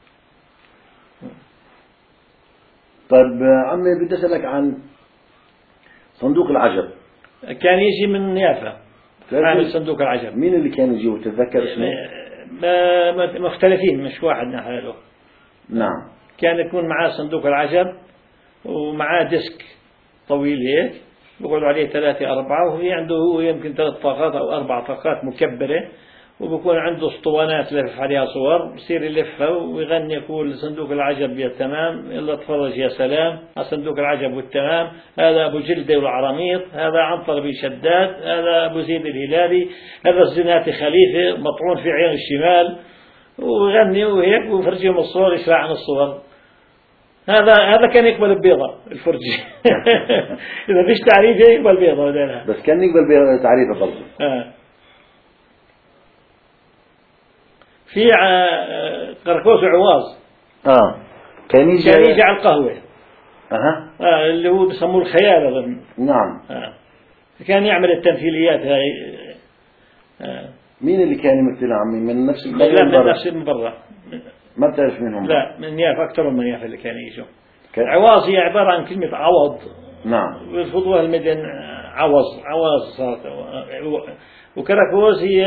طيب عمي بدي أسألك عن صندوق العجب. كان يجي من يافا عامل صندوق العجب. مين اللي كان يجيه تتذكر اسمه؟ مختلفين مش واحد نحاله. نعم. كان يكون معاه صندوق العجب ومعاه ديسك طويل هيك بيقعدوا عليه 3 4، وهي عنده هو يمكن 3 طاقات أو 4 طاقات مكبرة، وبكون عنده اسطوانات لف عليها صور، بصير يلفها ويغني يقول صندوق العجب يا تمام، يلا تفرج يا سلام، صندوق العجب والتمام، هذا أبو جلدة والعراميط، هذا عنطر بن شداد، هذا أبو زيد الهلالي، هذا الزناتي خليفة مطعون في عين الشمال، ويغني وهيك ويفرجيهم الصور يسرع عن الصور. هذا كان يقبل البيضة الفرجي. إذا فيش تعريف يقبل بيضة بدلها. بس كان يقبل تعريفه برضه. في قرقوس وعواز. كان يجي على القهوة. اللي هو بسموه الخيال أظن. نعم. كان يعمل التمثيليات هاي. مين اللي كان يمثلها عمي من نفس القرية؟ لا من نفس من برا. ما بتعرف منهم؟ لا من يافا، أكثر من يافا اللي كان يجوا. عواز هي عبارة عن كلمة عوض. نعم. ويرفضوها المدن عواز صارت، وكراكوز هي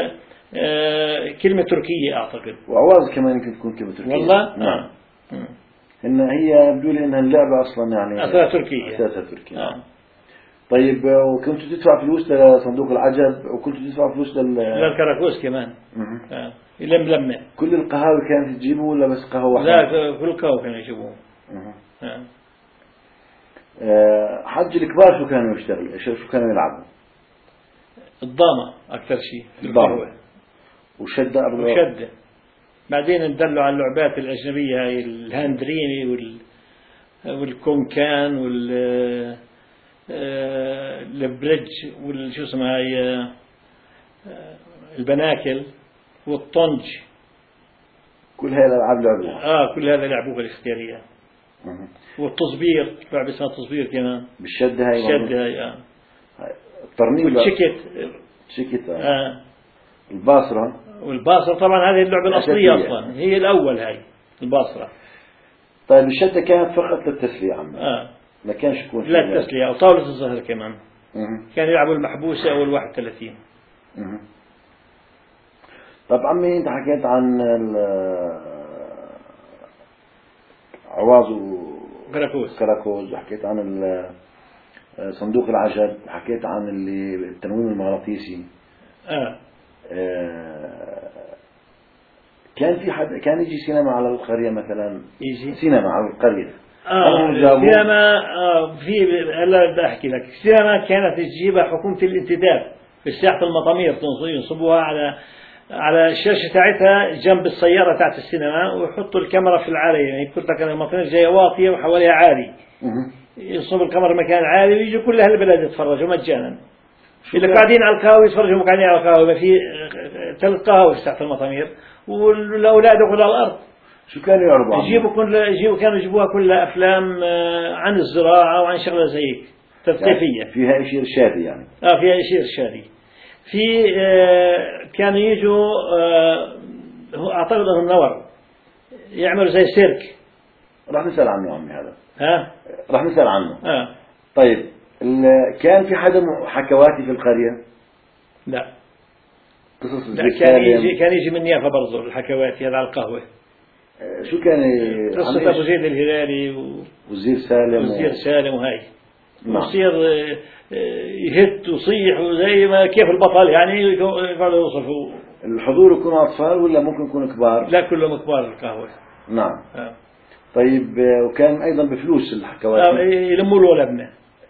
كلمة تركية أعتقد. وعواز كمان يمكن تكون كلمة تركية. والله؟ نعم. إن هي يبدو لي إنها اللعبة أصلا يعني أساسها تركية. أساسها تركية. طيب وكنتوا تدفع فلوس لصندوق العجب وكنتوا تدفع فلوس للكراكوز كمان. يلملمه. كل القهاوي كانت تجيبوا ولا بس قهوة واحدة؟ لا كل القهوة كانوا يجيبوه. حج الكبار شو كانوا يشتغلوا؟ شو كانوا يلعبوا؟ الضامة أكثر شيء. الضامة. وشدة. بعدين ندلوا على اللعبات الأجنبية هاي الهاندريني والكونكان البريدج والشو اسمها هي البناكل والطنج. كل هاي الألعاب لعبوها. كل هذا لعبوها الاختيارية. والتصبير، لعبة اسمها تصبير كمان بالشدة هاي. الشدة هاي. الترنيب والشكت. الباصرة. والباصرة طبعا هذه اللعبة الأصلية أصلا، هي الأول هاي الباصرة. طيب الشدة كانت فقط للتسلية عم. ما كانش يكون لا التسلية، أو طاولة الزهر كمان. كانوا يلعبوا المحبوسة أو 31. طب عمي أنت حكيت عن عواز وكراكوز، وحكيت عن صندوق العجب، وحكيت عن التنويم المغناطيسي. كان في حد كان يجي سينما على القرية مثلا، يجي سينما على القرية. السينما في هلا بدي احكي لك، السينما كانت تجيبها حكومة الانتداب في ساحة المطامير، ينصبوها على الشاشة تاعتها جنب السيارة تاعت السينما، ويحطوا الكاميرا في العالية، يعني كل كان المطامير جاية واطية وحواليها عالي، ينصب الكاميرا مكان عالي ويجوا كل أهل البلد يتفرجوا مجانا. اللي قاعدين على القهوة يتفرجوا قاعدين على القهوة، في 3 قهوة في ساحة المطامير، والأولاد يقولوا على الأرض. شو كانوا يعرضوا؟ كانوا يجيبوها كلها أفلام عن الزراعة وعن شغلة زي هيك تثقيفية، فيها شيء إرشادي يعني. فيها شيء إرشادي. في كانوا يجوا أعتقد أنهم نور يعملوا زي سيرك. راح نسأل عنه عمي هذا. راح نسأل عنه. طيب كان في حدا حكواتي في القرية؟ لا. قصص كان يجي من يافا برضه الحكواتي هذا على القهوة. شو كان قصة أبو زيد الهلالي وزير سالم وهاي. ويصير يهت ويصيح وزي ما كيف البطل يعني يقعدوا يوصفوا. الحضور يكونوا أطفال ولا ممكن يكونوا كبار؟ لا كلهم كبار القهوة. نعم. طيب وكان أيضا بفلوس الحكواتي. يلموا له لبنة.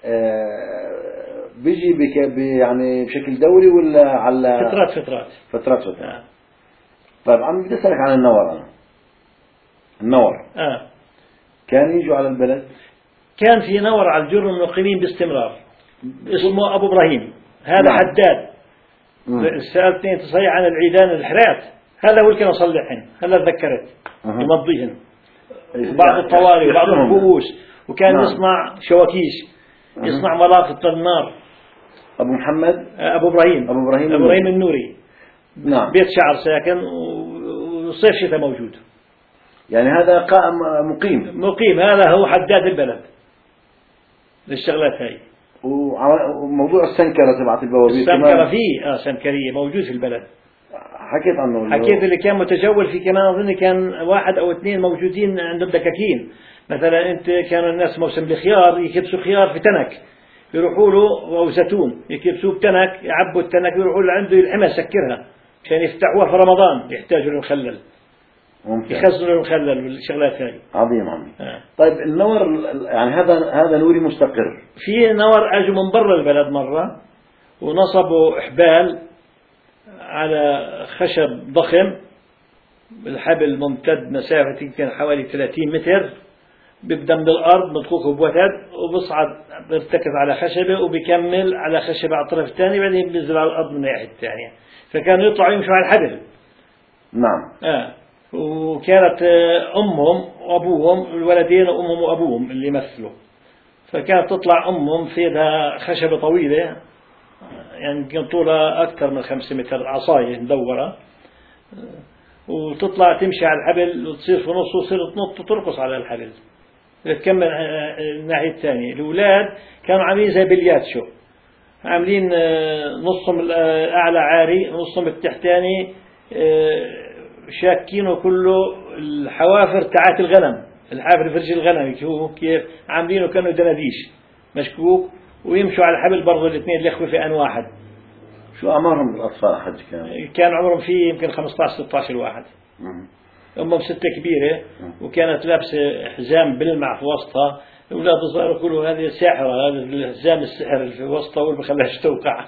بيجي يعني بشكل دوري ولا على فترات. طيب عم بدي أسألك عن النور. أنا النور كان يجوا على البلد. كان في نور على الجر المقيمين باستمرار اسمه أبو إبراهيم، هذا حداد. سألتني تصيح عن العيدان الحرات، هذا هو اللي كان يصلحهن، هلا تذكرت يمضيهن بعض الطوارئ وبعض الكؤوس، وكان يصنع شواكيش، يصنع ملافط للنار. أبو محمد أبو إبراهيم النوري. نعم. بيت شعر ساكن وصيف شتاء موجود. يعني هذا قائم مقيم. هذا هو حداد البلد للشغلات هاي. وموضوع السنكرة تبعت البوابير، السنكرة فيه سنكرية موجود في البلد. حكيت عنه. حكيت اللي كان متجول في كمان، أظن كان 1 أو 2 موجودين عندهم دكاكين. مثلا أنت كانوا الناس موسم الخيار يكبسوا خيار في تنك، يروحوا له أو زيتون يكبسوه بتنك، يعبوا التنك ويروحوا له عنده يلحمها يسكرها عشان يفتحوها في رمضان، يحتاجوا للمخلل، يخزنوا المخلل والشغلات هاي. عظيم عمي. طيب النور يعني هذا نوري مستقر. في نور اجوا من برا البلد مرة ونصبوا حبال على خشب ضخم، الحبل ممتد مسافة يمكن حوالي 30 متر، بيبدأ من الأرض مدقوق بوتد وبصعد بيرتكز على خشبة وبيكمل على خشبة على الطرف الثاني، بعدين بينزل على الأرض من الناحية الثانية، فكانوا يطلعوا يمشوا على الحبل. نعم. وكانت أمهم وأبوهم الولدين، أمهم وأبوهم اللي يمثلوا، فكانت تطلع أمهم في يدها خشبة طويلة يعني يمكن طولها أكثر من 5 متر، عصاية مدورة، وتطلع تمشي على الحبل وتصير في نصه وتصير تنط وترقص على الحبل تكمل الناحية الثانية. الأولاد كانوا عاملين زي بلياتشو، عاملين نصهم الأعلى عاري ونصهم التحتاني شاكينه كله الحوافر تاعت الغنم، الحافر فرج الغنم كيف عاملينه كانوا دناديش مشكوك، ويمشوا على الحبل برضه الاثنين الإخوة في آن واحد. شو أعمارهم الأطفال حج كان عمرهم فيه يمكن 15-16 واحد. أمهم 6 كبيرة وكانت لابسة حزام بلمع في وسطها، الأولاد الصغار يقولوا هذه ساحرة، هذا الحزام السحر اللي في وسطها واللي بخليهاش توقع.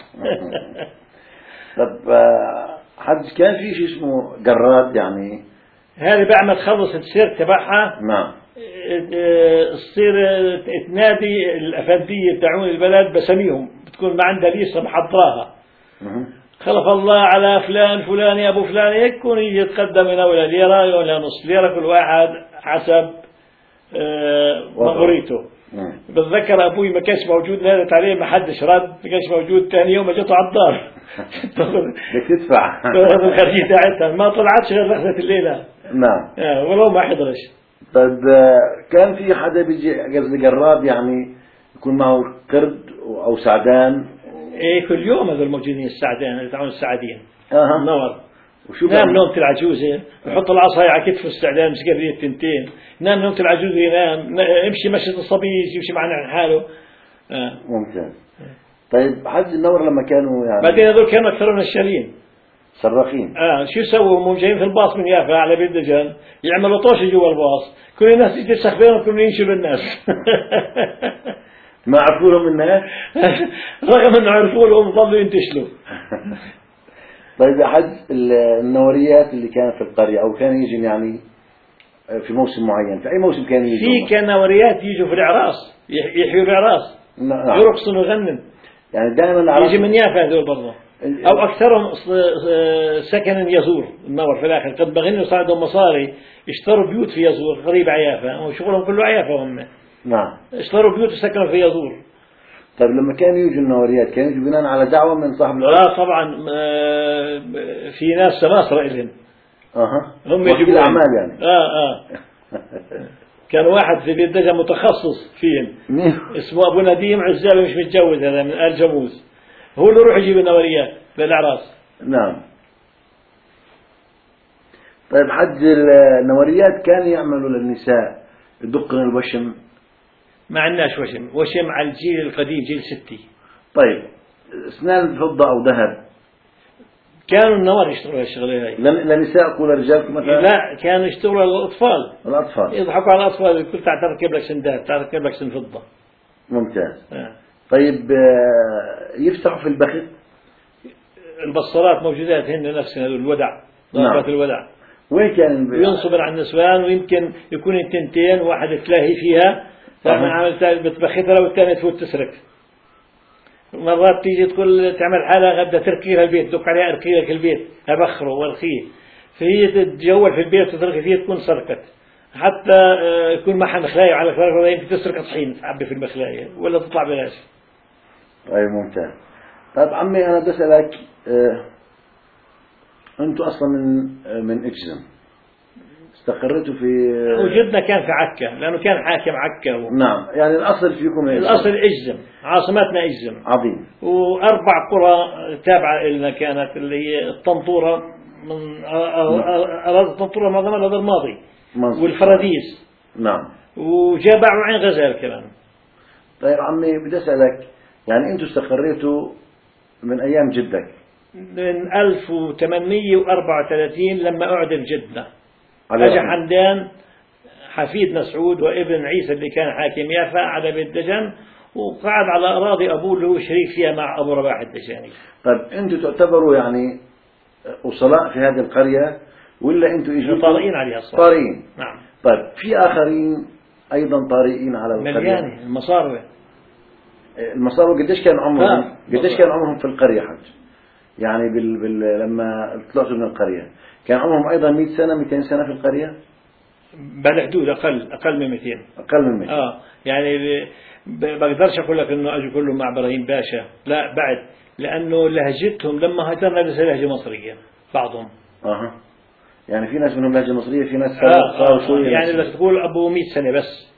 طب حج كان في شيء اسمه جراد يعني، هذه بعد ما تخلص السير تبعها نعم تصير تنادي الأفندية تاعون البلد بسميهم، بتكون ما عندها ليسة محضراها، خلف الله على فلان فلان يا أبو فلان، يكون يجي يتقدم هنا ولا ليرة ولا نص ليرة كل واحد حسب مغريته. بتذكر أبوي ما كانش موجود، نادت عليه ما حدش رد، ما كانش موجود، ثاني يوم جته على الدار بدك تدفع الخرجية تاعتها ما طلعتش غير رخصة الليلة. نعم. ولو ما حضرش. طيب كان في حدا بيجي قصدي جراب يعني يكون معه قرد أو سعدان؟ ايه كل يوم هذول موجودين السعدان اللي تعون السعدين. نور. وشو نام نومة العجوزة، يحط العصاية على كتفه السعدان مش قادر التنتين، نام نومة العجوزة ينام، يمشي مشية الصبي يمشي معنا حاله. ممتاز. طيب حج النور لما كانوا يعني بعدين هذول كانوا أكثر من الشالين صراخين. شو يسووا؟ هم جايين في الباص من يافا على بيت دجن يعملوا طوشة جوا الباص، كل الناس يجي تسخبينهم كلهم ينشلوا الناس ما عرفوا لهم الناس رغم انه عرفوا لهم ظلوا ينتشلوا. طيب يا حج النوريات اللي كانت في القرية أو كان يجي يعني في موسم معين، في أي موسم كان يجي؟ في كان نوريات يجوا في الإعراس، يحيوا الإعراس، يرقصوا ويغنن، يعني دائما يجي من يافا هذول برضه، أو أكثرهم سكن يزور النور في الآخر، قد بغنوا صعدوا مصاري اشتروا بيوت في يزور قريب عيافا، وشغلهم كله عيافا هم. نعم. اشتروا بيوت وسكنوا في يزور. طيب لما كانوا يجوا النوريات كانوا يجوا بناء على دعوة من صاحب لا طبعا في ناس سماسرة إلهم. هم يجيبوا الأعمال يعني. كان واحد في بيت دجن متخصص فيهم اسمه أبو نديم عزابي، مش متجوز، هذا من آل جموز، هو اللي يروح يجيب النوريات للأعراس. نعم. طيب حج النوريات كان يعملوا للنساء دقن الوشم؟ ما عندناش وشم على الجيل القديم جيل ستي. طيب اسنان فضة أو ذهب؟ كانوا النوار يشتغلوا هالشغلة هاي. للنساء ولا رجالكم مثلا؟ لا كانوا يشتغلوا للأطفال. الأطفال يضحكوا على الأطفال، الكل تعال تركب لك سندات، تعال تركب لك سن فضة. ممتاز. طيب يفتحوا في البخت؟ البصرات موجودات هن نفسنا الودع، ضربات الودع. وين كان ينصبر على النسوان، ويمكن يكون التنتين واحد تلاهي فيها، فمن عمل بتبختها والثانية تفوت تسرق. مرات تيجي تقول تعمل حالة غدا تركيها البيت، دق عليها اركي لك البيت أبخره وارخيه، فهي تتجول في البيت وتركي فيه تكون سرقت، حتى يكون معها مخلاية على الفرق، يمكن تسرق طحين تعبي في المخلاية ولا تطلع بلاش. طيب ممتاز. طيب عمي أنا بسألك أنتوا أصلا من إجزم، استقريتوا في وجدنا كان في عكا لأنه كان حاكم عكا نعم، يعني الأصل فيكم إجزم. الأصل إجزم، عاصمتنا إجزم. عظيم. وأربع قرى تابعة لنا كانت، اللي هي الطنطورة من أراضي الطنطورة معظمها هذا الماضي، والفراديس. نعم. وجابع وعين غزال كمان. طيب عمي بدي أسألك، يعني أنتوا استقريتوا من أيام جدك؟ من 1834 لما أعدم جدنا. أجا حمدان حفيد مسعود وابن عيسى اللي كان حاكم يافا على بيت دجن، وقعد على أراضي أبوه اللي هو شريك فيها مع أبو رباح الدجاني. طيب أنتوا تعتبروا يعني وصلاء في هذه القرية ولا أنتوا إجوا طارئين عليها الصلاة؟ طارئين. نعم. طيب في آخرين أيضا طارئين على القرية؟ مليانة المصاروة. المصاروة قديش كان عمرهم؟ قديش كان عمرهم في القرية حج؟ يعني لما طلعتوا من القرية كان عمرهم أيضا 100 سنة 200 سنة في القرية؟ بالحدود أقل من 200. أقل من 200. يعني بقدرش أقول لك إنه أجوا كلهم مع إبراهيم باشا، لا بعد، لأنه لهجتهم لما هاجرنا لسه لهجة مصرية بعضهم. يعني في ناس منهم لهجة مصرية، في ناس صاروا شوية يعني بس تقول أبو 100 سنة بس.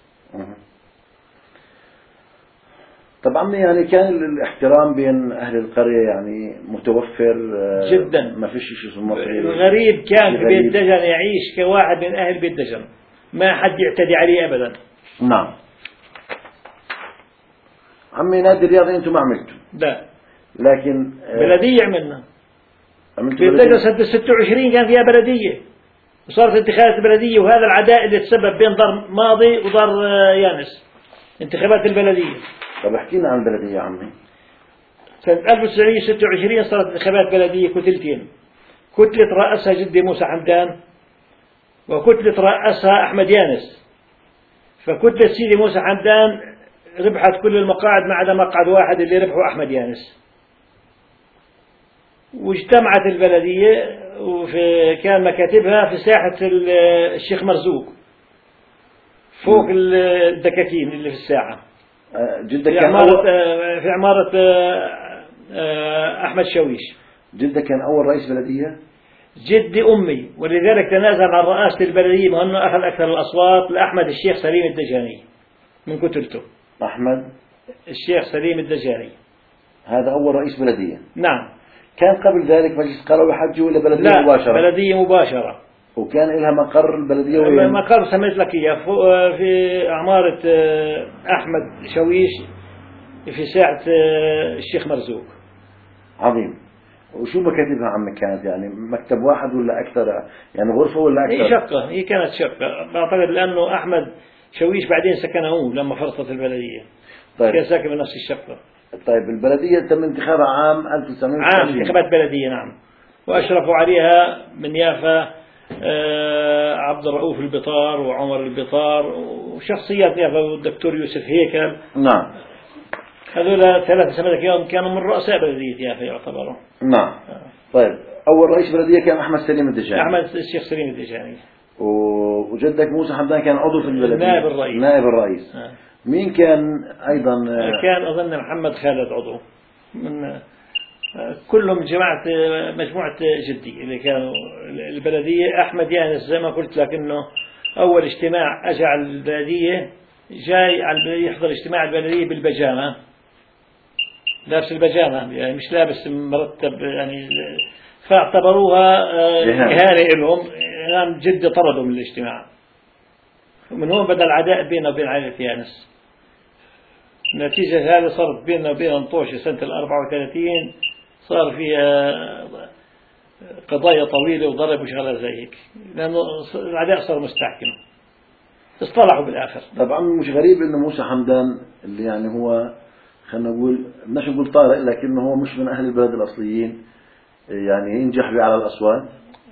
طب عمي يعني كان الاحترام بين أهل القرية يعني متوفر جدا، ما فيش شيء اسمه مصري. الغريب كان في بيت دجن يعيش كواحد من أهل بيت دجن، ما حد يعتدي عليه أبدا. نعم. عمي نادي الرياضي أنتم ما عملتوا؟ لا. لكن بلدية عملنا. بيت دجن سنة 26 كان فيها بلدية، وصارت انتخابات بلدية، وهذا العداء اللي تسبب بين دار ماضي ودار يانس، انتخابات البلدية. طب احكي لنا عن البلدية يا عمي. سنة 1926 صارت انتخابات بلدية كتلتين، كتلة رأسها جدي موسى حمدان، وكتلة رأسها أحمد يانس. فكتلة سيدي موسى حمدان ربحت كل المقاعد ما عدا مقعد واحد اللي ربحه أحمد يانس. واجتمعت البلدية كان مكاتبها في ساحة الشيخ مرزوق فوق الدكاكين اللي في الساحة، جدة في عمارة أحمد شويش. جدة كان أول رئيس بلدية؟ جدي أمي، ولذلك تنازل عن رئاسة البلدية مع أنه أخذ أكثر الأصوات لأحمد الشيخ سليم الدجاني من كتلته. أحمد الشيخ سليم الدجاني هذا أول رئيس بلدية. نعم. كان قبل ذلك مجلس قروي حجي ولا بلدية لا مباشرة؟ بلدية مباشرة. وكان لها مقر البلدية وين؟ مقر سميت لك إياه في عمارة أحمد شويش في ساعة الشيخ مرزوق. عظيم. وشو مكاتبها عمك كانت يعني مكتب واحد ولا أكثر يعني غرفة ولا أكثر؟ هي شقة، هي كانت شقة بعتقد لأنه أحمد شويش بعدين سكنه هو لما فرطت البلدية. طيب. كان ساكن بنفس الشقة. طيب البلدية تم انتخابها عام 1990. عام انتخابات بلدية نعم. وأشرفوا عليها من يافا عبد الرؤوف البطار وعمر البطار وشخصيات يافا والدكتور يوسف هيكل. نعم. هذول 3 سنوات كانوا من رؤساء بلدية يافا يعتبروا. نعم. طيب أول رئيس بلدية كان أحمد سليم الدجاني. أحمد الشيخ سليم الدجاني. وجدك موسى حمدان كان عضو في البلدية. نائب الرئيس. نائب الرئيس. مين كان أيضا؟ كان أظن محمد خالد عضو من كلهم مجموعة جدي اللي كانوا البلدية. أحمد يانس زي ما قلت لك إنه أول اجتماع أجى على البلدية جاي على البلدية يحضر اجتماع البلدية بالبجامة، لابس البجامة يعني مش لابس مرتب يعني، فاعتبروها إهانة لهم. جدي طردوا من الاجتماع. من هون بدأ العداء بينه وبين عائلة يانس. نتيجة هذا صارت بيننا وبين انطوشة سنة 34 صار فيها قضايا طويلة وضرب وشغلة زي هيك لأنه العداء صار مستحكم. اصطلحوا بالآخر. طبعا مش غريب إنه موسى حمدان اللي يعني هو خلينا نقول بدناش نقول طارئ لكنه هو مش من أهل البلد الأصليين يعني ينجح على الأصوات.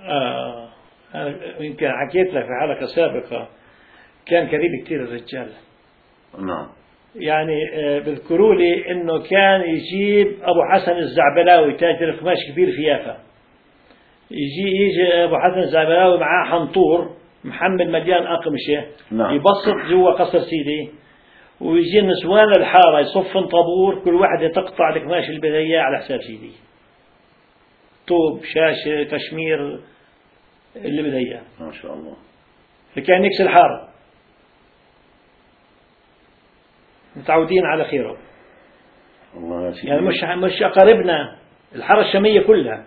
أنا يمكن حكيت لك في حلقة سابقة كان كريم كثير الرجال. نعم. يعني بذكروا لي انه كان يجيب ابو حسن الزعبلاوي تاجر قماش كبير في يافا، يجي ابو حسن الزعبلاوي معاه حنطور محمل مليان اقمشه. نعم. يبسط جوا قصر سيدي ويجي نسوان الحاره يصفن طابور كل واحد تقطع القماش اللي بدها اياه على حساب سيدي، طوب شاشه كشمير اللي بدها اياه. ما شاء الله. فكان يكسر الحاره متعودين على خيره. الله يعني مش أقاربنا الحارة الشامية كلها.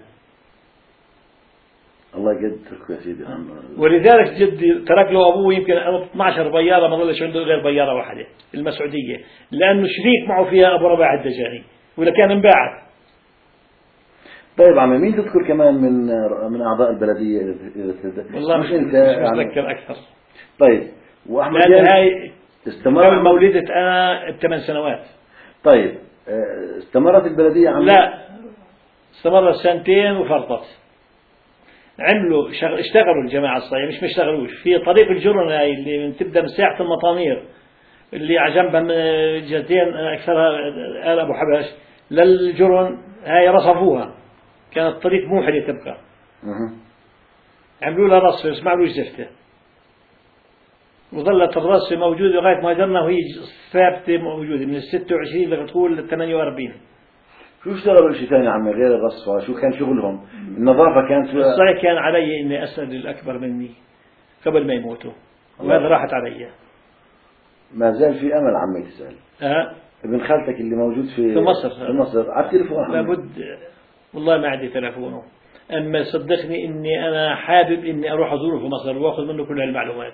الله يقدرك يا سيدي. ولذلك جدي ترك له أبوه يمكن 12 بيارة ما ظلش عنده غير بيارة واحدة المسعودية لأنه شريك معه فيها أبو رباح الدجاني ولا كان انباعت. طيب عمي مين تذكر كمان من أعضاء البلدية والله مش أتذكر أكثر. طيب وأحمد هاي استمر مولدة أنا ب8 سنوات. طيب استمرت البلدية عم لا استمرت 2 سنين وفرطت. عملوا اشتغلوا الجماعة الصغيرة مش اشتغلوش في طريق الجرن هاي اللي من تبدأ من ساحة المطامير اللي على جنبها جهتين أكثرها آل أبو حبش للجرن هاي رصفوها كانت طريق موحدة تبقى. عملوا لها رصف اسمع له زفته وظلت الرصفة موجودة لغاية ما جرنا وهي ثابتة موجودة من 26 لغاية 48. شو اشتغلوا شيء ثاني عمي غير الرصفة؟ شو كان شغلهم؟ النظافة كانت الصحيح كان علي إني أسأل الأكبر مني قبل ما يموتوا وهذا راحت علي. ما زال في أمل عمي تسأل. ابن خالتك اللي موجود في مصر. في مصر على التليفون لابد والله ما عندي تليفونه أما صدقني إني أنا حابب إني أروح أزوره في مصر وأخذ منه كل المعلومات.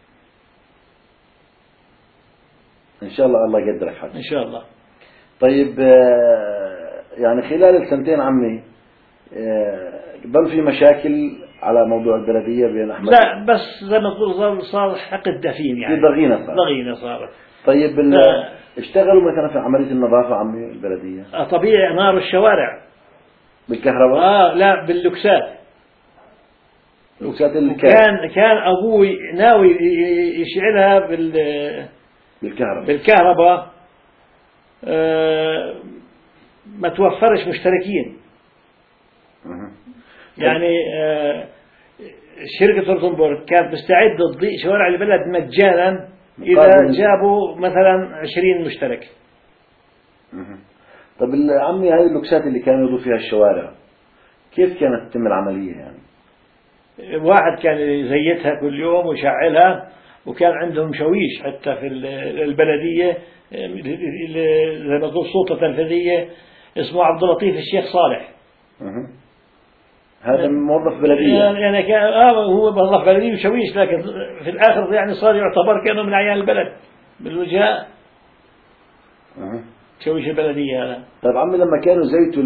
إن شاء الله يقدرك حاجة. إن شاء الله. طيب يعني خلال السنتين عمي ضل في مشاكل على موضوع البلدية بين أحمد؟ لا بس زي ما تقول صار حقد دفين يعني. ضغينة صارت. طيب اشتغلوا مثلا في عملية النظافة عمي البلدية؟ طبيعي نار الشوارع. بالكهرباء؟ لا باللوكسات. الأكسات اللي كان أبوي ناوي يشعلها بالكهرباء. ما توفرش مشتركين. يعني شركة روتنبورغ كانت مستعدة تضيء شوارع البلد مجانا إذا جابوا مثلا 20 مشترك. طب عمي هذه اللوكسات اللي كانوا يضوا فيها الشوارع كيف كانت تتم العملية يعني؟ واحد كان يزيتها كل يوم ويشعلها، وكان عندهم شويش حتى في البلدية زي ما تقول سلطة تنفيذية اسمه عبد اللطيف الشيخ صالح. هذا موظف بلدية يعني كان هو موظف بلدية وشويش، لكن في الآخر يعني صار يعتبر كأنه من أعيان البلد بالوجهاء. شويش البلدية هذا. طيب عمي لما كانوا زيتوا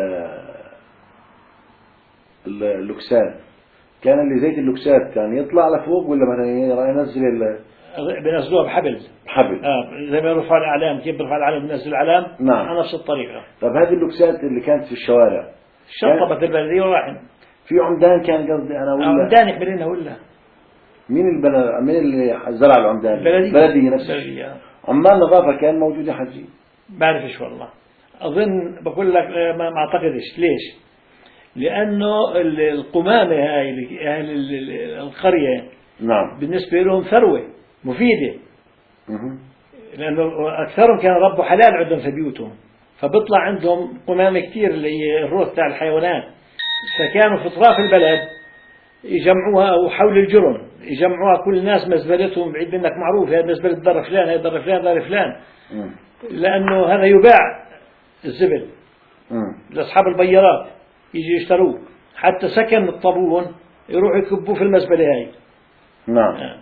اللوكسات، كان اللي زيت اللوكسات كان يطلع لفوق ولا مثلا ينزل بنزلوها بحبل زي ما يرفع الأعلام، كيف برفع الأعلام بنزل الأعلام. نعم. على نفس الطريقة. طب هذه اللوكسات اللي كانت في الشوارع شطبت البلدية وراحن في عمدان، كان قصدي أنا ولا عمدان يحملينها ولا مين مين اللي زرع العمدان؟ البلدية نفسها. عمال نظافة كان موجود يا حجي؟ بعرفش والله، أظن بقول لك ما أعتقدش. ليش؟ لأنه القمامة هاي أهل القرية نعم بالنسبة لهم ثروة مفيدة. لأنه أكثرهم كانوا ربوا حلال عندهم في بيوتهم، فبيطلع عندهم قمامة كتير اللي هي الروث تاع الحيوانات، فكانوا في أطراف البلد يجمعوها أو حول الجرن يجمعوها كل الناس مزبلتهم بعيد منك معروف، هذا مزبلة دار فلان، هذا دار فلان، دار فلان. لأنه هذا يباع الزبل لأصحاب البيارات يجي يشتروه، حتى سكن الطابون يروحوا يكبوه في المزبلة هاي. نعم.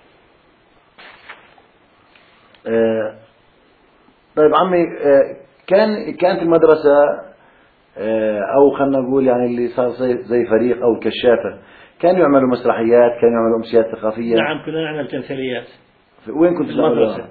طيب عمي كانت المدرسة أو خلنا نقول يعني اللي صار زي فريق أو كشافة، كانوا يعملوا مسرحيات، كانوا يعملوا أمسيات ثقافية؟ نعم كنا نعمل تمثيليات. وين كنت في المدرسة؟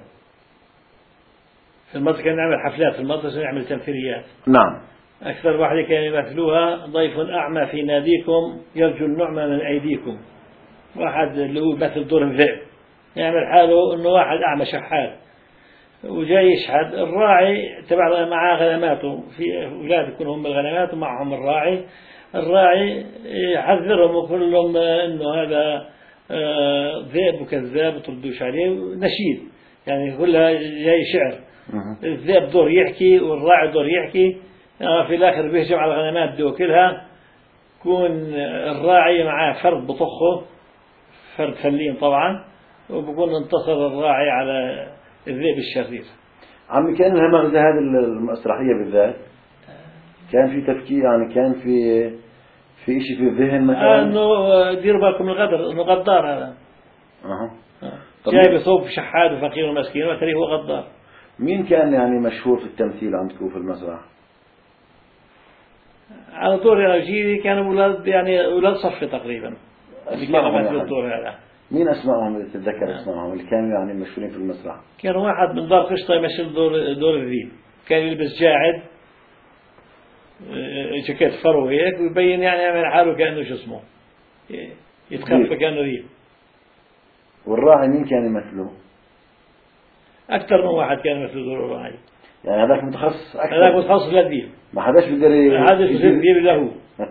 في المدرسة كنا نعمل حفلات، في المدرسة نعمل تمثيليات. نعم. أكثر واحدة كان يمثلوها ضيف أعمى في ناديكم يرجو النعمة من أيديكم. واحد اللي هو مثل دور الذئب، يعمل حاله إنه واحد أعمى شحات وجاي يشحد، الراعي تبع معاه غنماته، في أولاد يكونوا هم الغنمات ومعهم الراعي يحذرهم ويقول لهم إنه هذا ذئب وكذاب وتردوش عليه، نشيد يعني كلها جاي شعر. الذئب دور يحكي والراعي دور يحكي، في الآخر بيهجم على الغنمات دو كلها، يكون الراعي معاه فرد بطخه، فرد فلين طبعا، وبكون انتصر الراعي على الذئب الشرير. عمي كان المغزى هذه المسرحية بالذات كان في تفكير، يعني كان في شيء في الذهن مثلا انه ديروا بالكم الغدر، انه غدار هذا. جاي بثوب شحاد وفقير ومسكين وتريه هو غدار. مين كان يعني مشهور في التمثيل عندكم في المسرح؟ على طول جيلي كانوا أولاد يعني أولاد صف تقريبا اللي كانوا مثل الدور هذا. مين أسمائهم اللي تتذكر أسمائهم اللي كانوا يعني مشهورين في المسرح؟ كان واحد من دار قشطة يمثل دور الذيب، كان يلبس جاعد جاكيت فرو هيك ويبين يعني يعمل حاله كأنه شو اسمه يتخفى كأنه ذيب. والراعي مين كان يمثله؟ أكثر من واحد كان يمثل دور الراعي. يعني هذاك متخصص أكثر. هذاك متخصص للذيب. ما حداش بيقدر هذا الذيب له.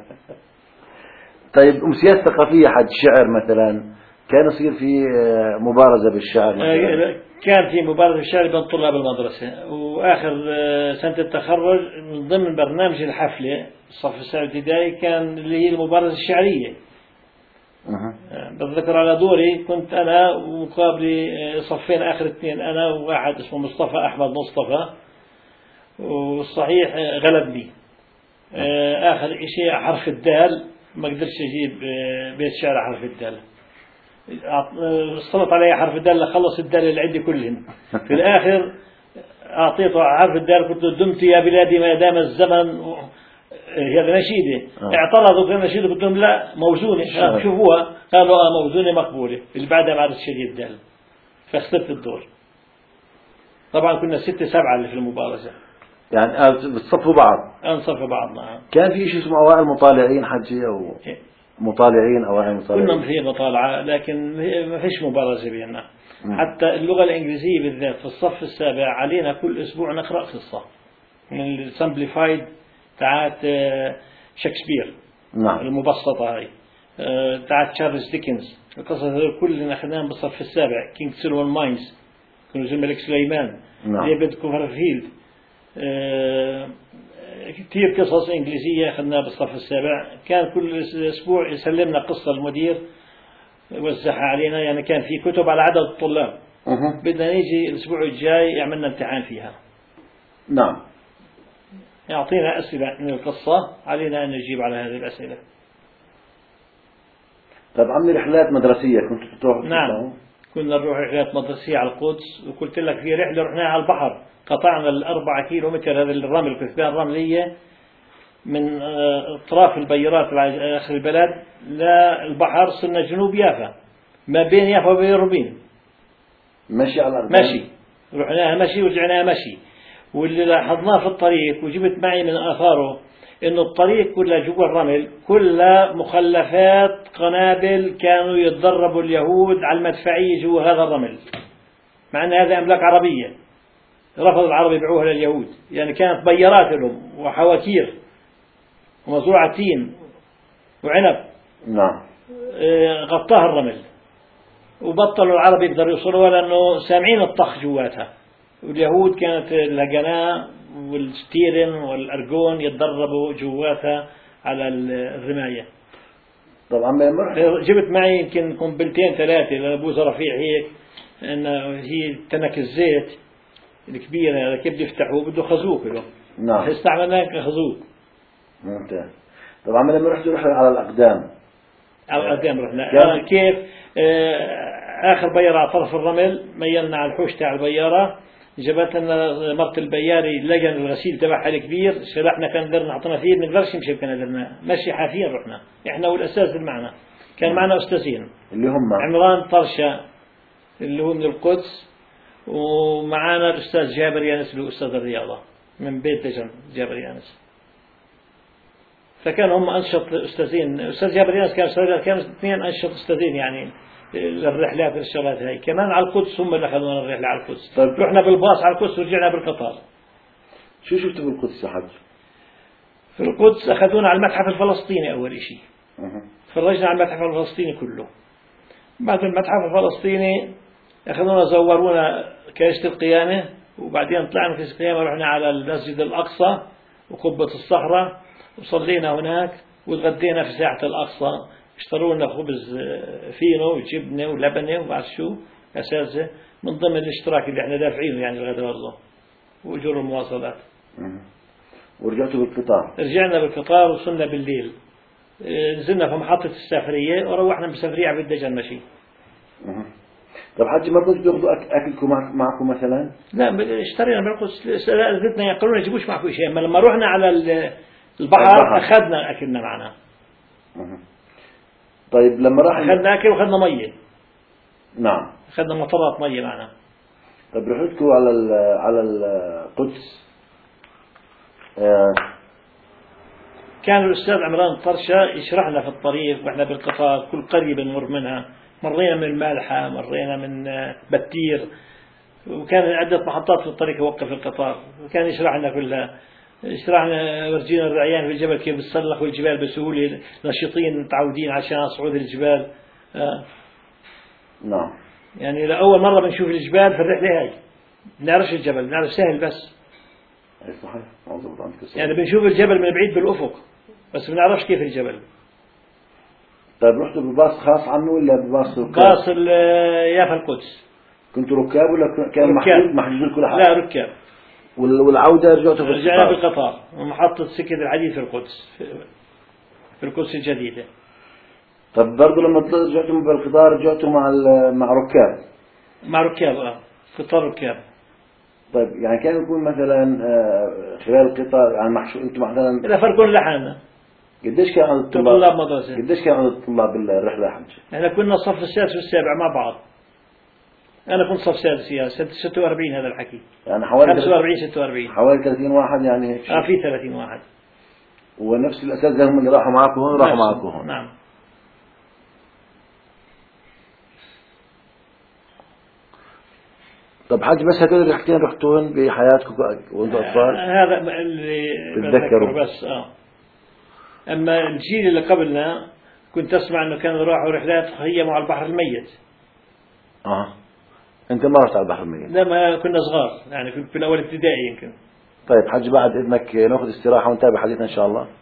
طيب أمسيات ثقافية حد شعر مثلا كان يصير في مبارزة بالشعر مثلا؟ كان في مبارزة بالشعر بين طلاب المدرسة، وآخر سنة التخرج من ضمن برنامج الحفلة الصف السابع ابتدائي كان اللي هي المبارزة الشعرية. بتذكر على دوري كنت أنا ومقابلي صفين آخر اثنين، أنا وواحد اسمه مصطفى أحمد مصطفى، والصحيح غلبني. آخر شيء حرف الدال ما قدرش أجيب بيت شعر حرف الدال، استلط علي حرف الدال خلص الدال اللي عندي كلهم. في الآخر أعطيته حرف الدال قلت له دمت يا بلادي ما دام الزمن، هذا نشيدة. اعترضوا في النشيدة قلت لهم لا موزونة شوفوها، قالوا موزونة مقبولة، اللي بعدها ما عرفت شيء الدال فاخترت الدور. طبعا كنا 6-7 اللي في المبارزة، يعني بتصفوا بعض. نصفوا بعضنا. كان في شيء اسمه أوائل مطالعين حجي أو مطالعين أو غير مطالعين؟ كنا في مطالعة لكن ما فيش مبارزة بيننا. حتى اللغة الإنجليزية بالذات في الصف السابع علينا كل أسبوع نقرأ قصة من السمبليفايد تاعت شكسبير. نعم. المبسطة هاي تاعت تشارلز ديكنز. القصص هذول كلنا أخذناهم بالصف السابع. كينج سيلفر ماينز، كنوز الملك سليمان، ديفيد كوفرفيلد، كثير قصص إنجليزية أخذناها بالصف السابع. كان كل أسبوع يسلمنا قصة المدير وزعها علينا، يعني كان في كتب على عدد الطلاب. بدنا نيجي الأسبوع الجاي يعملنا امتحان فيها. نعم. يعطينا أسئلة من القصة، علينا أن نجيب على هذه الأسئلة. طيب عملي رحلات مدرسية كنتوا تروحوا؟ نعم كنا نروح رحلات مدرسية على القدس. وقلت لك في رحلة رحناها على البحر، قطعنا ال4 كيلومتر هذا الرمل كثبان رملية من أطراف البيرات على آخر البلد للبحر. صرنا جنوب يافا، ما بين يافا وبين روبين، مشي على الأرض. مشي، رحناها مشي ورجعناها مشي. واللي لاحظناه في الطريق وجبت معي من آثاره إنه الطريق كلها جوا الرمل كلها مخلفات قنابل كانوا يتدربوا اليهود على المدفعية جوا هذا الرمل، مع أن هذا أملاك عربية رفض العرب يبيعوها لليهود. يعني كانت بيارات لهم وحواكير ومزروعة تين وعنب. نعم. غطاها الرمل وبطلوا العرب يقدروا يوصلوا لأنه سامعين الطخ جواتها. واليهود كانت الهجناء والستيرن والأرجون يتدربوا جواتها على الرماية. طبعا جبت معي يمكن قنبلتين 3 لأبو رفيع هيك، إنه هي تنك الزيت الكبير هذا كيف بده يفتحه بده خزوق له. نعم. استعملناه كخزوق. ممتاز. طبعا لما رحتوا رحلة على الأقدام. على الأقدام رحنا. كيف آخر بيارة على طرف الرمل ميلنا على الحوش تاع البيارة، جابت لنا مرت البياري لجن الغسيل تبعها الكبير، شرحنا كان درنا حطينا فيه ما نقدرش نمشي كان درنا مشي حافين. رحنا احنا والأساس اللي معنا، كان معنا أستاذين اللي هم عمران طرشة اللي هو من القدس، ومعانا الأستاذ جابر يانس اللي هو أستاذ الرياضة من بيت دجن جابر يانس. فكانوا هم أنشط أستاذين. أستاذ جابر يانس كان 2 أنشط أستاذين يعني للرحلات والشغلات هاي. كمان على القدس هم اللي أخذونا الرحلة على القدس. طيب رحنا بالباص على القدس ورجعنا بالقطار. شو شفتوا بالقدس يا حج؟ في القدس أخذونا على المتحف الفلسطيني أول إشي. فرجنا على المتحف الفلسطيني كله. بعد المتحف الفلسطيني أخذونا زورونا كنيسة القيامة، وبعدين طلعنا من كنيسة القيامة رحنا على المسجد الأقصى وقبة الصخرة وصلينا هناك وتغدينا في ساحة الأقصى. اشتروا لنا خبز فينو وجبنة ولبنة وبعد شو أساسه من ضمن الاشتراك اللي احنا دافعينه يعني الغداء والله وأجور المواصلات. ورجعتوا بالقطار؟ رجعنا بالقطار وصلنا بالليل. نزلنا في محطة السفرية وروحنا بسفرية على الدجن مشي. طب حجي ما كنتوا تاخذوا أكلكم معكم مثلا؟ لا اشترينا بالقدس. زدنا يقولون ما يجيبوش معكم شيء. أما لما رحنا على البحر أخذنا أكلنا معنا. طيب لما راح أخذنا أكل وأخذنا مية. نعم. أخذنا مطرات مية معنا. طيب رحلتكم على القدس كان الأستاذ عمران طرشة يشرحنا في الطريق وإحنا بالقطار كل قرية بنمر منها. مرينا من المالحة، مرينا من بتير، وكان عدة محطات في الطريق يوقف القطار وكان يشرحنا كلها. يشرحنا ورجينا الرعيان في الجبل كيف بيتصلخوا الجبال بسهولة، نشيطين متعودين عشان صعود الجبال. نعم. يعني لأول مرة بنشوف الجبال في الرحلة هاي. بنعرفش الجبل، بنعرف سهل بس. أي صحيح. يعني بنشوف الجبل من بعيد بالأفق بس بنعرفش كيف الجبل. طيب رحتوا بباص خاص عنه ولا بباص ركاب؟ باص يافا القدس. كنتوا ركاب ولا كان محجوز لكل حاجة؟ لا ركاب. والعودة رجعتوا بالقطار؟ رجعنا بالقطار ومحطة سكة الحديد في القدس، في القدس الجديدة. طب برضو لما رجعتوا بالقطار رجعتوا مع ركاب؟ مع ركاب قطار ركاب. طيب يعني كان يكون مثلا خلال القطار يعني انتم مثلا إذا فرقون لحالنا. قديش كان عدد الطلاب مدرسة؟ قديش كان عدد الطلاب بالرحلة يا حج؟ احنا كنا الصف السادس والسابع مع بعض. أنا كنت صف سادس يا 46 هذا الحكي. يعني حوالي 45 46. حوالي 30 واحد يعني هيك. في 30 واحد. ونفس الأساتذة هم اللي راحوا معكم هون راحوا معكم هون. نعم. طب حاج بس هدول الحاجتين رحتوهن بحياتكم وانتم أطفال؟ هذا اللي تتذكروا بس أما الجيل اللي قبلنا كنت أسمع أنه كانوا راحوا رحلات خيموا على البحر الميت. أنت ما رحت على البحر الميت؟ لا، ما كنا صغار يعني في الأول ابتدائي يمكن. طيب حج بعد إذنك نأخذ استراحة ونتابع حديثنا إن شاء الله.